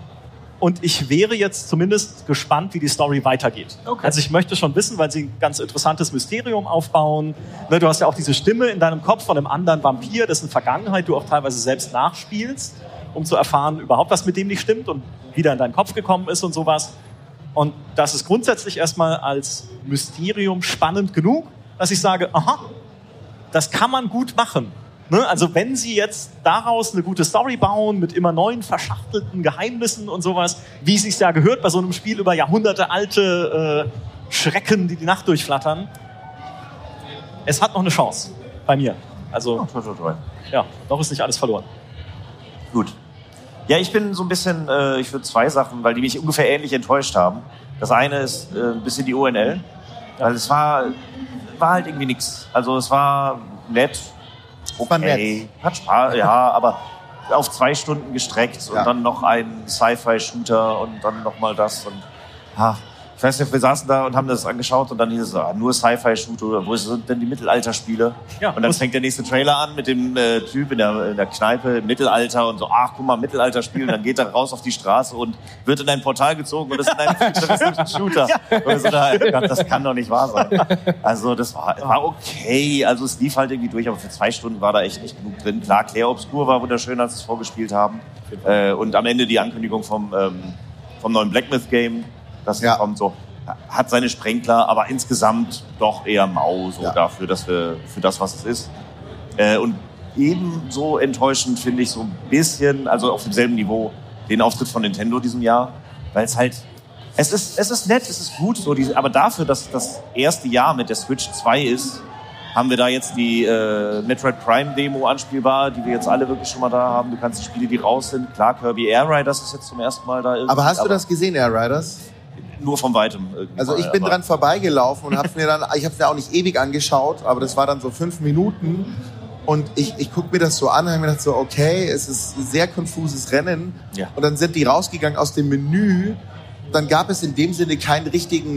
und ich wäre jetzt zumindest gespannt, wie die Story weitergeht. Okay. Also ich möchte schon wissen, weil sie ein ganz interessantes Mysterium aufbauen. Ne, du hast ja auch diese Stimme in deinem Kopf von einem anderen Vampir, dessen Vergangenheit du auch teilweise selbst nachspielst, um zu erfahren, überhaupt was mit dem nicht stimmt und wie der in deinen Kopf gekommen ist und sowas. Und das ist grundsätzlich erstmal als Mysterium spannend genug, dass ich sage, aha, das kann man gut machen. Ne? Also wenn Sie jetzt daraus eine gute Story bauen mit immer neuen verschachtelten Geheimnissen und sowas, wie es sich ja gehört bei so einem Spiel über Jahrhunderte alte äh, Schrecken, die die Nacht durchflattern, es hat noch eine Chance bei mir. Also, oh, toll, toll, toll. ja, noch ist nicht alles verloren. Gut. Ja, ich bin so ein bisschen, äh, ich würde zwei Sachen, weil die mich ungefähr ähnlich enttäuscht haben. Das eine ist äh, ein bisschen die O N L, weil es war, war halt irgendwie nix. Also es war nett, okay, war nett. Hat Spaß, ja, aber auf zwei Stunden gestreckt und ja. dann noch ein Sci-Fi-Shooter und dann nochmal das und ha. Ich weiß nicht, wir saßen da und haben das angeschaut und dann hieß es, ah, nur Sci-Fi-Shooter, wo sind denn die Mittelalterspiele? Ja, und dann fängt der nächste Trailer an mit dem äh, Typ in der, in der Kneipe im Mittelalter und so, ach, guck mal, Mittelalterspiel. Und dann geht er raus auf die Straße und wird in ein Portal gezogen und ist in einem futuristischen Shooter. Ja. Und so, da, Gott, das kann doch nicht wahr sein. Also das war, war okay, also es lief halt irgendwie durch, aber für zwei Stunden war da echt nicht genug drin. Klar, Claire Obscur war wunderschön, als sie es vorgespielt haben. Äh, und am Ende die Ankündigung vom, ähm, vom neuen Black Myth-Game. Das ja. kommt so, hat seine Sprenkler, aber insgesamt doch eher mau so ja. dafür, dass wir, für das, was es ist. Äh, und ebenso enttäuschend finde ich so ein bisschen, also auf demselben Niveau, den Auftritt von Nintendo diesem Jahr, weil es halt, es ist, es ist nett, es ist gut, so diese, aber dafür, dass das erste Jahr mit der Switch zwei ist, haben wir da jetzt die äh, Metroid Prime Demo anspielbar, die wir jetzt alle wirklich schon mal da haben. Du kannst die Spiele, die raus sind, klar, Kirby Air Riders ist jetzt zum ersten Mal da. Aber hast du aber das gesehen, Air Riders? Nur von weitem. Also ich bin dran vorbeigelaufen und hab's mir dann, ich habe es mir auch nicht ewig angeschaut, aber das war dann so fünf Minuten und ich, ich gucke mir das so an und habe mir gedacht so, okay, es ist ein sehr konfuses Rennen ja. und dann sind die rausgegangen aus dem Menü, dann gab es in dem Sinne keinen richtigen,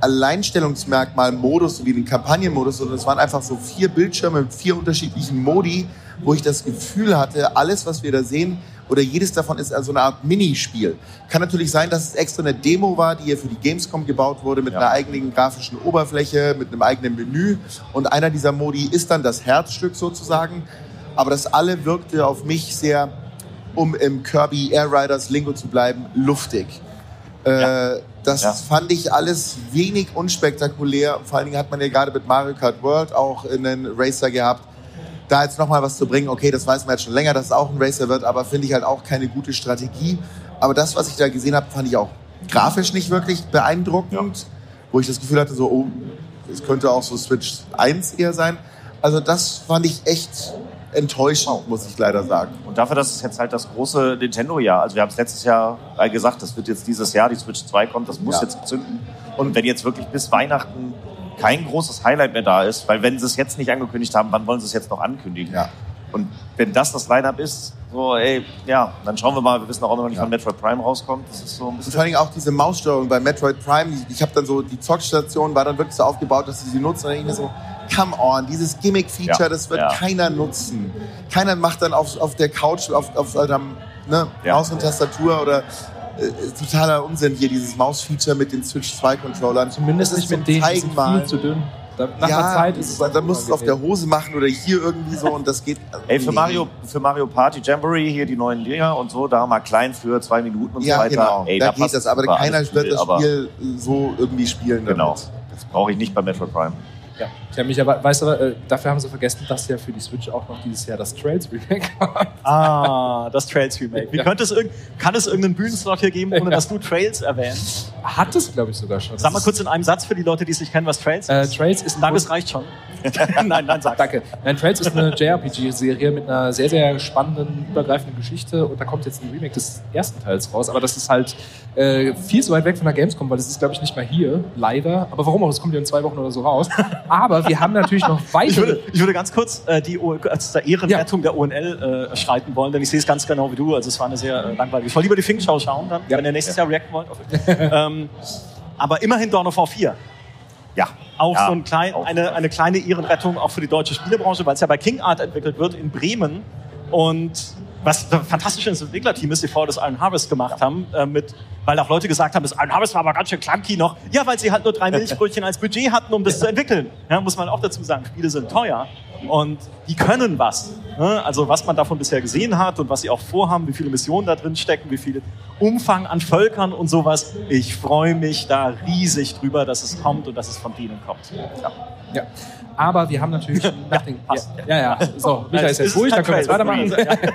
Alleinstellungsmerkmal-Modus, so wie den Kampagnenmodus, sondern es waren einfach so vier Bildschirme mit vier unterschiedlichen Modi, wo ich das Gefühl hatte, alles, was wir da sehen, oder jedes davon ist also eine Art Minispiel. Kann natürlich sein, dass es extra eine Demo war, die hier für die Gamescom gebaut wurde, mit ja. einer eigenen grafischen Oberfläche, mit einem eigenen Menü. Und einer dieser Modi ist dann das Herzstück sozusagen. Aber das alle wirkte auf mich sehr, um im Kirby Air Riders Lingo zu bleiben, luftig. Ja. Äh, das ja. fand ich alles wenig unspektakulär. Vor allen Dingen hat man ja gerade mit Mario Kart World auch einen Racer gehabt. Da jetzt nochmal was zu bringen, okay, das weiß man jetzt schon länger, dass es auch ein Racer wird, aber finde ich halt auch keine gute Strategie. Aber das, was ich da gesehen habe, fand ich auch grafisch nicht wirklich beeindruckend, ja. wo ich das Gefühl hatte, so, oh, es könnte auch so Switch eins eher sein. Also das fand ich echt enttäuschend, muss ich leider sagen. Und dafür, dass es jetzt halt das große Nintendo-Jahr, also wir haben es letztes Jahr gesagt, das wird jetzt dieses Jahr, die Switch zwei kommt, das muss ja. jetzt zünden. Und wenn jetzt wirklich bis Weihnachten kein großes Highlight mehr da ist, weil wenn sie es jetzt nicht angekündigt haben, wann wollen sie es jetzt noch ankündigen? Ja. Und wenn das das Line-Up ist, so, ey, ja, dann schauen wir mal, wir wissen auch noch nicht, ja. wann Metroid Prime rauskommt. Das ist so ein bisschen. Und vor allem auch diese Maussteuerung bei Metroid Prime, ich habe dann so, die Zockstation war dann wirklich so aufgebaut, dass sie sie nutzen, und dann denke ich mir so, come on, dieses Gimmick-Feature, ja. das wird ja. keiner nutzen. Keiner macht dann auf, auf der Couch, auf, auf einem ne, ja. Maus und Tastatur oder Äh, totaler Unsinn hier, dieses Maus-Feature mit den Switch zwei Controllern. Zumindest nicht mit denen, die sind viel zu dünn. Da, nach ja, einer Zeit ist es dann musst du es auf der Hose machen oder hier irgendwie so und das geht. Ey, für Mario, für Mario Party Jamboree hier die neuen Dinger und so, da mal klein für zwei Minuten und ja, so weiter. Genau. Ey, da, da geht das, aber keiner wird das Spiel so irgendwie spielen. Genau. Damit. Das brauche ich nicht bei Metroid Prime. Ja, ich habe mich aber, weißt du, äh, dafür haben sie vergessen, dass ja für die Switch auch noch dieses Jahr das Trails Remake war. Ah, das Trails Remake. Wie ja. könnte es irg- kann es irgendeinen Bühnenslot hier geben, ohne ja. dass du Trails erwähnst? Hat es, glaube ich, sogar schon. Sag mal kurz in einem Satz für die Leute, die es nicht kennen, was Trails äh, ist. Trails ist Nein, das reicht schon. nein, nein, sag. Danke. Nein, Trails ist eine J R P G-Serie mit einer sehr, sehr spannenden, übergreifenden Geschichte und da kommt jetzt ein Remake des ersten Teils raus, aber das ist halt äh, viel zu weit weg von der Gamescom, weil das ist, glaube ich, nicht mal hier, leider. Aber warum auch? Das kommt ja in zwei Wochen oder so raus. Aber wir haben natürlich noch weitere... Ich würde, ich würde ganz kurz äh, die o- als der Ehrenrettung ja. der O N L äh, schreiten wollen, denn ich sehe es ganz genau wie du. Also es war eine sehr äh, langweilige... Ich wollte lieber die Fink-Show schauen, dann, ja. wenn ihr nächstes ja. Jahr reacten wollt. ähm, aber immerhin Dawn of War vier. Ja. Auch ja, so ein klein, eine, eine kleine Ehrenrettung auch für die deutsche Spielebranche, weil es ja bei King Art entwickelt wird in Bremen. Und was ein fantastisches Entwicklerteam ist, die vorher das Iron Harvest gemacht haben, äh, mit, weil auch Leute gesagt haben, das Iron Harvest war aber ganz schön clunky noch. Ja, weil sie halt nur drei Milchbrötchen als Budget hatten, um das zu entwickeln. Ja, muss man auch dazu sagen, Spiele sind teuer und die können was. Ne? Also was man davon bisher gesehen hat und was sie auch vorhaben, wie viele Missionen da drin stecken, wie viel Umfang an Völkern und sowas. Ich freue mich da riesig drüber, dass es kommt und dass es von denen kommt. Ja. Ja. Aber wir haben natürlich nach den, ja, ja, ja, so, Michael ist jetzt ruhig, dann können wir jetzt weitermachen.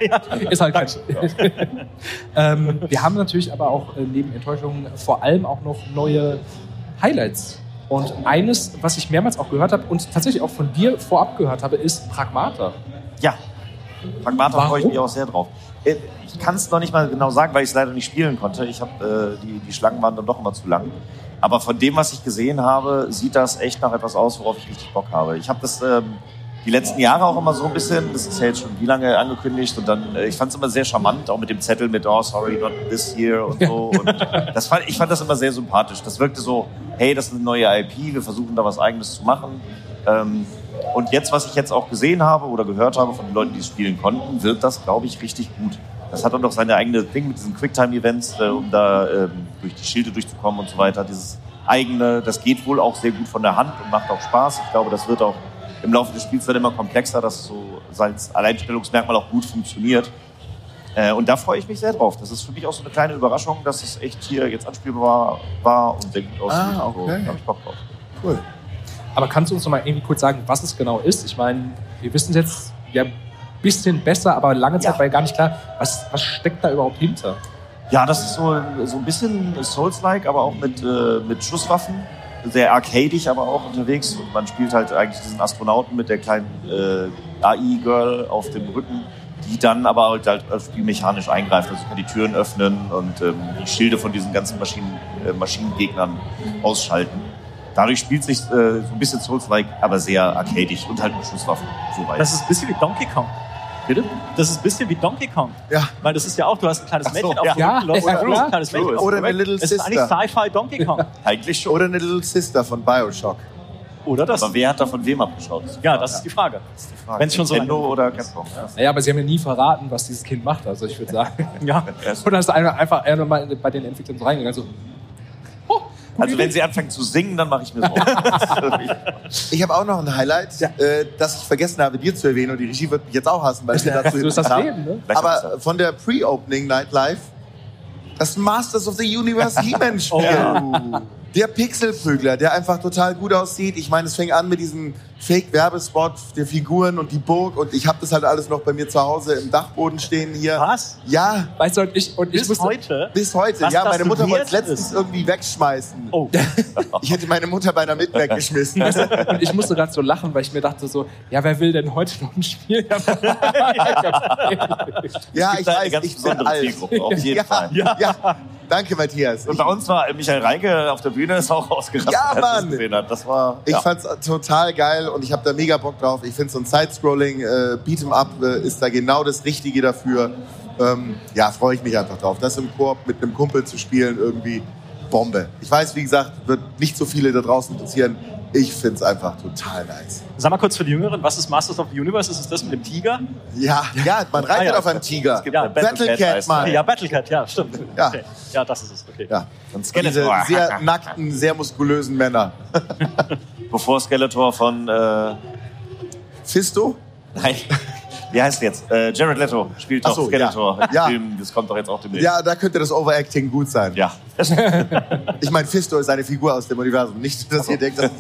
Ist halt kein. ähm, wir haben natürlich aber auch äh, neben Enttäuschungen vor allem auch noch neue Highlights. Und eines, was ich mehrmals auch gehört habe und tatsächlich auch von dir vorab gehört habe, ist Pragmata. Ja, Pragmata freue ich mich auch sehr drauf. Ich kann es noch nicht mal genau sagen, weil ich es leider nicht spielen konnte. Ich habe äh, die, die Schlangen waren dann doch immer zu lang. Aber von dem, was ich gesehen habe, sieht das echt nach etwas aus, worauf ich richtig Bock habe. Ich habe das ähm, die letzten Jahre auch immer so ein bisschen, das ist ja jetzt schon wie lange angekündigt und dann, äh, ich fand es immer sehr charmant, auch mit dem Zettel mit, oh, sorry, not this year und so. Und das fand, ich fand das immer sehr sympathisch. Das wirkte so, hey, das ist eine neue I P, wir versuchen da was Eigenes zu machen. Ähm, und jetzt, was ich jetzt auch gesehen habe oder gehört habe von den Leuten, die es spielen konnten, wird das, glaube ich, richtig gut. Das hat auch noch seine eigene Ding mit diesen Quicktime-Events, äh, um da ähm, durch die Schilde durchzukommen und so weiter. Dieses eigene, das geht wohl auch sehr gut von der Hand und macht auch Spaß. Ich glaube, das wird auch im Laufe des Spiels dann immer komplexer, dass es so als Alleinstellungsmerkmal auch gut funktioniert. Äh, und da freue ich mich sehr drauf. Das ist für mich auch so eine kleine Überraschung, dass es echt hier jetzt anspielbar war und sehr gut aussieht. Ah, okay. So, da habe ich Bock drauf. Cool. Aber kannst du uns noch mal irgendwie kurz sagen, was es genau ist? Ich meine, wir wissen es jetzt ja ein bisschen besser, aber lange Zeit ja. war ja gar nicht klar, was, was steckt da überhaupt hinter? Ja, das ist so, so ein bisschen Souls-like, aber auch mit, äh, mit Schusswaffen. Sehr arcadig, aber auch unterwegs. Und man spielt halt eigentlich diesen Astronauten mit der kleinen äh, A I-Girl auf dem Rücken, die dann aber halt, halt spielmechanisch eingreift. Also kann die Türen öffnen und ähm, die Schilde von diesen ganzen Maschinen, äh, Maschinengegnern ausschalten. Dadurch spielt sich äh, so ein bisschen Souls-like, aber sehr arcadig und halt mit Schusswaffen. So weit. Das ist ein bisschen wie Donkey Kong. Bitte? Das ist ein bisschen wie Donkey Kong. Ja. Weil das ist ja auch, du hast ein kleines Ach so, Mädchen auf ja. dem Rücken, läufst Ja, da ja, los, klar. ein kleines Mädchen auf Oder dem eine Rücken. Little Es ist eigentlich Sister. Sci-Fi Donkey Kong. Eigentlich schon. Oder eine Little Sister von Bioshock. Oder das? Aber wer hat da von wem abgeschaut? Ja, das ist die Frage. Frage. Wenn es schon so Nintendo lange- oder Capcom? Ja. Naja, aber sie haben ja nie verraten, was dieses Kind macht. Also ich würde sagen. Ja. Und dann ist einer einfach einer mal bei den Entwicklern so reingegangen. So, oh, Also wenn sie anfängt zu singen, dann mache ich mir Sorgen. Ich habe auch noch ein Highlight, äh, das ich vergessen habe, dir zu erwähnen. Und die Regie wird mich jetzt auch hassen, weil wir dazu so ist das haben. Leben, ne? Aber von der Pre-Opening Night Live, das Masters of the Universe He-Man-Spiel. Ja. Der Pixelprügler, der einfach total gut aussieht. Ich meine, es fing an mit diesem Fake-Werbespot der Figuren und die Burg. Und ich habe das halt alles noch bei mir zu Hause im Dachboden stehen hier. Was? Ja, Weißt du, und ich, und ich Bis musste, heute? bis heute. Was ja, das meine Mutter weird wollte es letztens ist. irgendwie wegschmeißen. Oh. Ich hätte meine Mutter beinahe mit weggeschmissen. weißt du, und ich musste gerade so lachen, weil ich mir dachte so, ja, wer will denn heute noch ein Spiel? Ja, Es ich gibt da eine weiß, ganz ich bin besondere alt. Zielgruppe, auf jeden ja, Fall. ja, ja. Danke, Matthias. Und bei uns war Michael Reinke auf der Bühne, ist auch ausgerastet, Ja, als er das Mann. gesehen hat. Das war, Ich ja. fand's total geil und ich habe da mega Bock drauf. Ich finde so ein Side-Scrolling, äh, Beat'em Up äh, ist da genau das Richtige dafür. Ähm, ja, freue ich mich einfach drauf. Das im Koop mit einem Kumpel zu spielen, irgendwie Bombe. Ich weiß, wie gesagt, wird nicht so viele da draußen interessieren. Ich find's einfach total nice. Sag mal kurz für die Jüngeren, was ist Masters of the Universe? Ist es das mit dem Tiger? Ja, ja, man reitet Ah, ja. auf einem Tiger. Es gibt Ja, eine Battlecat, Battlecat, heißt Mann. der. Ja, Battlecat, ja, stimmt. Ja. Okay. Ja, das ist es. Okay. Ja. Und Diese Skeletor. sehr nackten, sehr muskulösen Männer. Bevor Skeletor von, äh, Fisto? nein, wie heißt der jetzt? Äh, Jared Leto spielt Ach doch so, Skeletor. ja. im Ja. Film. Das kommt doch jetzt auch demnächst. Ja, da könnte das Overacting gut sein. Ja. Ich meine, Fisto ist eine Figur aus dem Universum. Nicht, dass ihr denkt, dass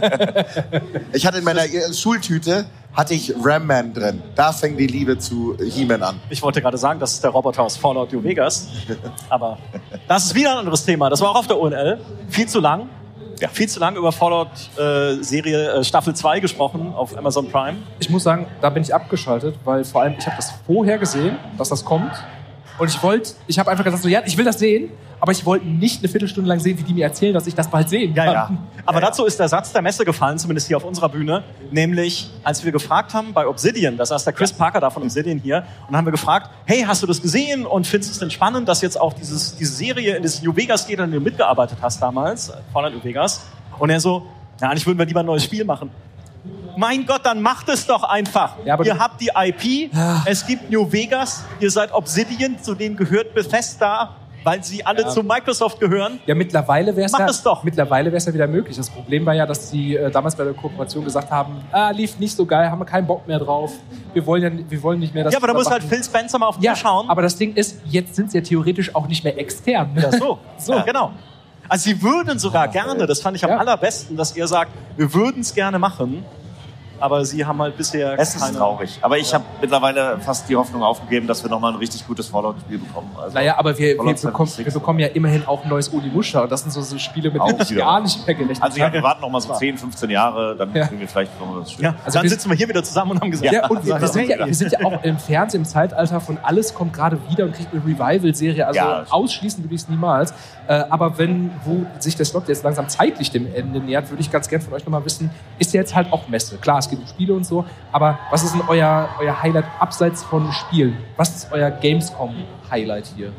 ich hatte in meiner Schultüte hatte ich Ram Man drin. Da fängt die Liebe zu He-Man an. Ich wollte gerade sagen, das ist der Roboter aus Fallout New Vegas. Aber das ist wieder ein anderes Thema. Das war auch auf der O N L. Viel zu lang. Ja. Viel zu lang über Fallout-Serie äh, Staffel zwei gesprochen auf Amazon Prime. Ich muss sagen, da bin ich abgeschaltet, weil vor allem ich habe das vorher gesehen, dass das kommt. Und ich wollte, ich habe einfach gesagt, so, ja, ich will das sehen, aber ich wollte nicht eine Viertelstunde lang sehen, wie die mir erzählen, dass ich das bald sehen kann. Ja, ja. Aber dazu ist der Satz der Messe gefallen, zumindest hier auf unserer Bühne. Nämlich, als wir gefragt haben bei Obsidian, da saß der Chris Parker da von Obsidian hier, und dann haben wir gefragt, hey, hast du das gesehen und findest du es denn spannend, dass jetzt auch dieses, diese Serie in das New Vegas geht, an der du mitgearbeitet hast damals, Fallout New Vegas? Und er so, ja, eigentlich würden wir lieber ein neues Spiel machen. Mein Gott, dann macht es doch einfach. Ja, aber ihr du- habt die I P, es gibt New Vegas, ihr seid Obsidian, zu denen gehört Bethesda, weil sie alle Ja. zu Microsoft gehören. Ja, mittlerweile wäre es Mach ja, es doch. mittlerweile wär's ja wieder möglich. Das Problem war ja, dass die äh, damals bei der Kooperation gesagt haben, ah, lief nicht so geil, haben wir keinen Bock mehr drauf. Wir wollen ja, wir wollen nicht mehr, dass Ja, aber da wir muss halt machen. Phil Spencer mal auf den Ja, Tisch schauen. aber das Ding ist, jetzt sind sie ja theoretisch auch nicht mehr extern. Ja, so, so, Ja. genau. Also sie würden sogar gerne, das fand ich am Ja. allerbesten, dass ihr sagt, wir würden es gerne machen, aber sie haben halt bisher Es ist keine... traurig. Aber ich habe mittlerweile fast die Hoffnung aufgegeben, dass wir nochmal ein richtig gutes Fallout-Spiel bekommen. Also Naja, aber wir, wir, Fallout bekommen, wir sechsundsiebzig. bekommen ja immerhin auch ein neues Onimusha. Und das sind so, so Spiele, mit Auch denen ich wieder. gar nicht mehr gerechnet Also ja, habe. wir warten noch mal so zehn, fünfzehn Jahre, dann Ja. kriegen wir vielleicht noch mal was Schönes. Ja, Also dann wir- sitzen wir hier wieder zusammen und haben gesagt, Ja, und wir, wir, das sind ist ja, okay. wir sind ja auch im Fernsehen im Zeitalter von alles kommt gerade wieder und kriegt eine Revival-Serie. Also Ja. ausschließen würde ich es niemals. Äh, aber wenn wo sich der Slot jetzt langsam zeitlich dem Ende nähert, würde ich ganz gern von euch nochmal wissen, ist ja jetzt halt auch Messe. Klar, es geht um Spiele und so, aber was ist denn euer, euer Highlight abseits von Spielen? Was ist euer Gamescom-Highlight hier?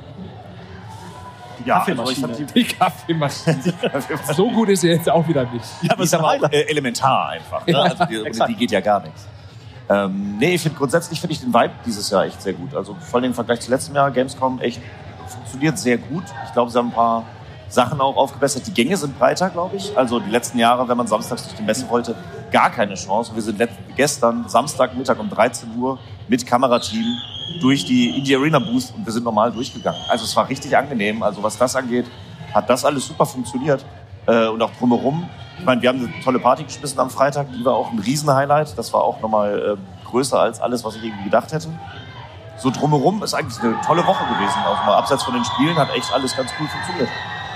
Die Ja, Kaffeemaschine. also ich fand die- Die Kaffeemaschine. So gut ist sie jetzt auch wieder nicht. Ja, aber Die es ist aber auch äh, elementar einfach. Ne? Ja, Also die, ohne exakt. die geht ja gar nichts. Ähm, nee, ich finde grundsätzlich finde ich den Vibe dieses Jahr echt sehr gut. Also vor allem im Vergleich zu letztem Jahr, Gamescom echt funktioniert sehr gut. Ich glaube, sie haben ein paar Sachen auch aufgebessert. Die Gänge sind breiter, glaube ich. Also die letzten Jahre, wenn man samstags durch die Messe wollte, gar keine Chance. Wir sind letzt, gestern Samstagmittag um dreizehn Uhr mit Kamerateam durch die Indie Arena Booth und wir sind normal durchgegangen. Also es war richtig angenehm. Also was das angeht, hat das alles super funktioniert. Äh, und auch drumherum. Ich meine, wir haben eine tolle Party geschmissen am Freitag. Die war auch ein Riesen-Highlight. Das war auch nochmal äh, größer als alles, was ich irgendwie gedacht hätte. So drumherum ist eigentlich eine tolle Woche gewesen. Also mal abseits von den Spielen hat echt alles ganz cool funktioniert.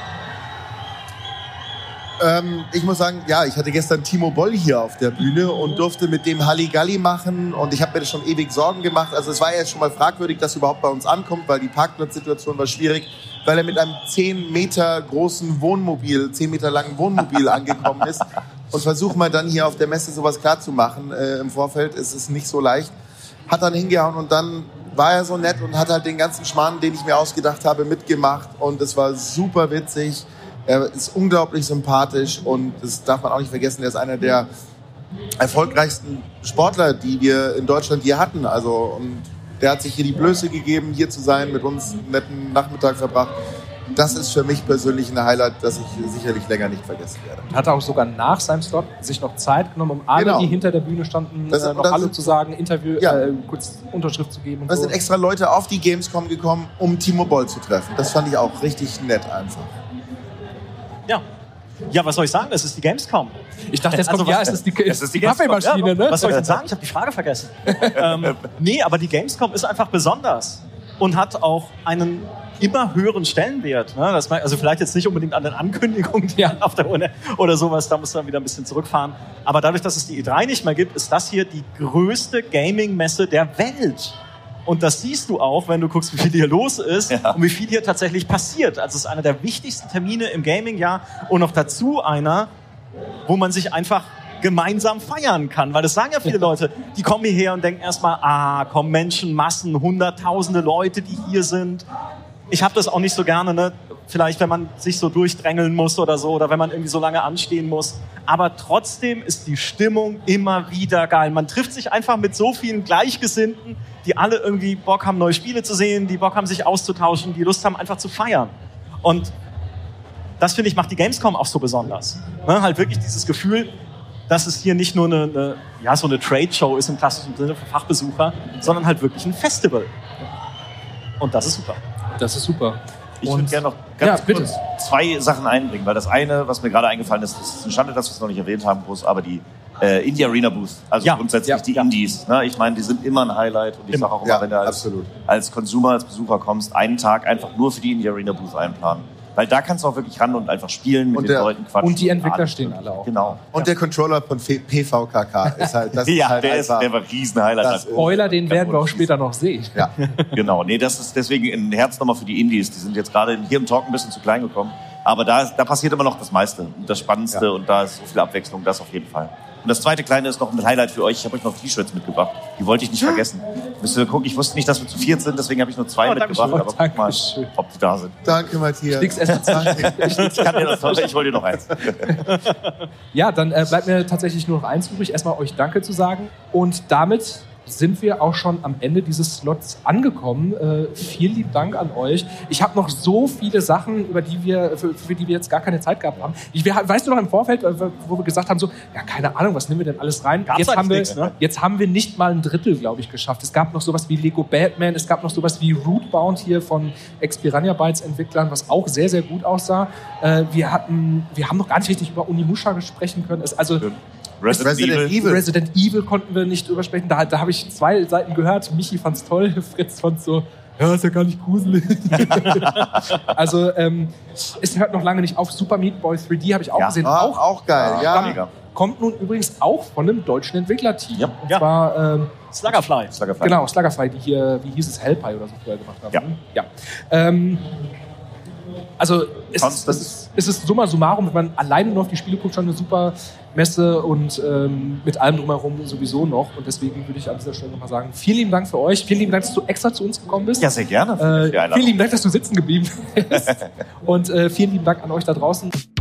Ähm, ich muss sagen, ja, ich hatte gestern Timo Boll hier auf der Bühne und durfte mit dem Halligalli machen und ich habe mir das schon ewig Sorgen gemacht. Also es war ja schon mal fragwürdig, dass er überhaupt bei uns ankommt, weil die Parkplatzsituation war schwierig, weil er mit einem zehn Meter großen Wohnmobil, zehn Meter langen Wohnmobil angekommen ist. Und versuch mal dann hier auf der Messe sowas klarzumachen äh, im Vorfeld. Es ist nicht so leicht. hat dann hingehauen und dann war er so nett und hat halt den ganzen Schmarrn, den ich mir ausgedacht habe, mitgemacht und es war super witzig. Er ist unglaublich sympathisch und das darf man auch nicht vergessen, er ist einer der erfolgreichsten Sportler, die wir in Deutschland hier hatten. Also, und der hat sich hier die Blöße gegeben, hier zu sein, mit uns einen netten Nachmittag verbracht. Das ist für mich persönlich ein Highlight, das ich sicherlich länger nicht vergessen werde. Hat er auch sogar nach seinem Slot sich noch Zeit genommen, um alle, genau. die hinter der Bühne standen, das, äh, noch das alle sind, zu sagen, Interview, ja. äh, kurz Unterschrift zu geben. Und es so. sind extra Leute auf die Gamescom gekommen, um Timo Boll zu treffen. Das fand ich auch richtig nett einfach. Ja. Ja, was soll ich sagen? Es ist die Gamescom. Ich dachte, jetzt kommt, Also, ja, was- es ist die, es ist die Kaffeemaschine, Ja, ne? was soll ich denn sagen? Ich habe die Frage vergessen. ähm, nee, aber die Gamescom ist einfach besonders und hat auch einen immer höheren Stellenwert. Ne? Das, also vielleicht jetzt nicht unbedingt an den Ankündigungen die Ja. auf der Uni oder sowas, da muss man wieder ein bisschen zurückfahren. Aber dadurch, dass es die E drei nicht mehr gibt, ist das hier die größte Gaming-Messe der Welt. Und das siehst du auch, wenn du guckst, wie viel hier los ist Ja. und wie viel hier tatsächlich passiert. Also es ist einer der wichtigsten Termine im Gaming-Jahr und noch dazu einer, wo man sich einfach gemeinsam feiern kann. Weil das sagen ja viele Leute, die kommen hierher und denken erstmal, ah, kommen Menschenmassen, hunderttausende Leute, die hier sind. Ich habe das auch nicht so gerne, ne? Vielleicht, wenn man sich so durchdrängeln muss oder so, oder wenn man irgendwie so lange anstehen muss. Aber trotzdem ist die Stimmung immer wieder geil. Man trifft sich einfach mit so vielen Gleichgesinnten, die alle irgendwie Bock haben, neue Spiele zu sehen, die Bock haben, sich auszutauschen, die Lust haben, einfach zu feiern. Und das, finde ich, macht die Gamescom auch so besonders. Ne? Halt wirklich dieses Gefühl, dass es hier nicht nur eine, eine, ja, so eine Trade-Show ist im klassischen Sinne für Fachbesucher, sondern halt wirklich ein Festival. Und das ist super. Das ist super. Ich Und- würde gerne noch ganz Ja, bitte. kurz zwei Sachen einbringen, weil das eine, was mir gerade eingefallen ist, es ist ein Schande, dass wir es noch nicht erwähnt haben, groß, aber die äh, Indie Arena Booth, also Ja, grundsätzlich ja, die ja. Indies. Ne? Ich meine, die sind immer ein Highlight und ich Immer. sage auch immer, Ja, wenn du als, absolut. als Consumer, als Besucher kommst, einen Tag einfach nur für die Indie Arena Booth einplanen. Weil da kannst du auch wirklich ran und einfach spielen, mit Und den der- Leuten quatschen. Und die Entwickler alles. stehen alle auch. Genau. Und der Controller von P V K K ist halt, das ist Ja, halt der, ist, einfach, der war ein Riesen-Highlight. Das Also, ist- Spoiler, den Kann werden wir man auch schießen. später noch sehen. ja. Genau, nee, das ist deswegen ein Herz nochmal für die Indies. Die sind jetzt gerade hier im Talk ein bisschen zu klein gekommen. Aber da, da passiert immer noch das meiste und das Spannendste Ja. und da ist so viel Abwechslung, das auf jeden Fall. Und das zweite Kleine ist noch ein Highlight für euch. Ich habe euch noch T-Shirts mitgebracht. Die wollte ich nicht vergessen. Müsst ihr gucken, ich wusste nicht, dass wir zu viert sind, deswegen habe ich nur zwei Oh, mitgebracht. Dankeschön. Aber guck mal, Dankeschön. ob die da sind. Danke, Matthias. Nix essen. Ich kann dir das, ich hol dir noch eins. Ja, dann äh, bleibt mir tatsächlich nur noch eins übrig, erstmal euch Danke zu sagen. Und damit sind wir auch schon am Ende dieses Slots angekommen. Äh, vielen lieben Dank an euch. Ich habe noch so viele Sachen, über die wir, für, für die wir jetzt gar keine Zeit gehabt haben. Ich, wir, weißt du noch im Vorfeld, äh, wo wir gesagt haben, so, ja, keine Ahnung, was nehmen wir denn alles rein? Gab's Jetzt eigentlich haben, wir, nichts, ne? jetzt haben wir nicht mal ein Drittel, glaube ich, geschafft. Es gab noch sowas wie Lego Batman, es gab noch sowas wie Rootbound hier von Ex-Piranha Bytes Entwicklern, was auch sehr, sehr gut aussah. Äh, wir, hatten, wir haben noch gar nicht richtig über Unimusha sprechen können. Es, also Resident, Resident Evil. Evil. Resident Evil konnten wir nicht drüber sprechen. Da, da habe ich zwei Seiten gehört. Michi fand's toll, Fritz fand's so, ja, ist ja gar nicht gruselig. Also, ähm, es hört noch lange nicht auf. Super Meat Boy drei D habe ich auch Ja. gesehen. Ah, Auch, auch geil, ja. Mega. kommt nun übrigens auch von einem deutschen Entwicklerteam. Ja. Und Ja. zwar, ähm, Sluggerfly. Sluggerfly. genau, Sluggerfly, die hier, wie hieß es, Hellpie oder so vorher gemacht haben. Ja. ne? Ja. Ähm, also es ist, Konstanz. es, ist, es ist summa summarum, wenn man alleine nur auf die Spiele guckt, schon eine super Messe und ähm, mit allem drumherum sowieso noch. Und deswegen würde ich an dieser Stelle nochmal sagen, vielen lieben Dank für euch. Vielen lieben Dank, dass du extra zu uns gekommen bist. Ja, sehr gerne. Äh, Für die Einladung. vielen lieben Dank, dass du sitzen geblieben bist. Und äh, vielen lieben Dank an euch da draußen.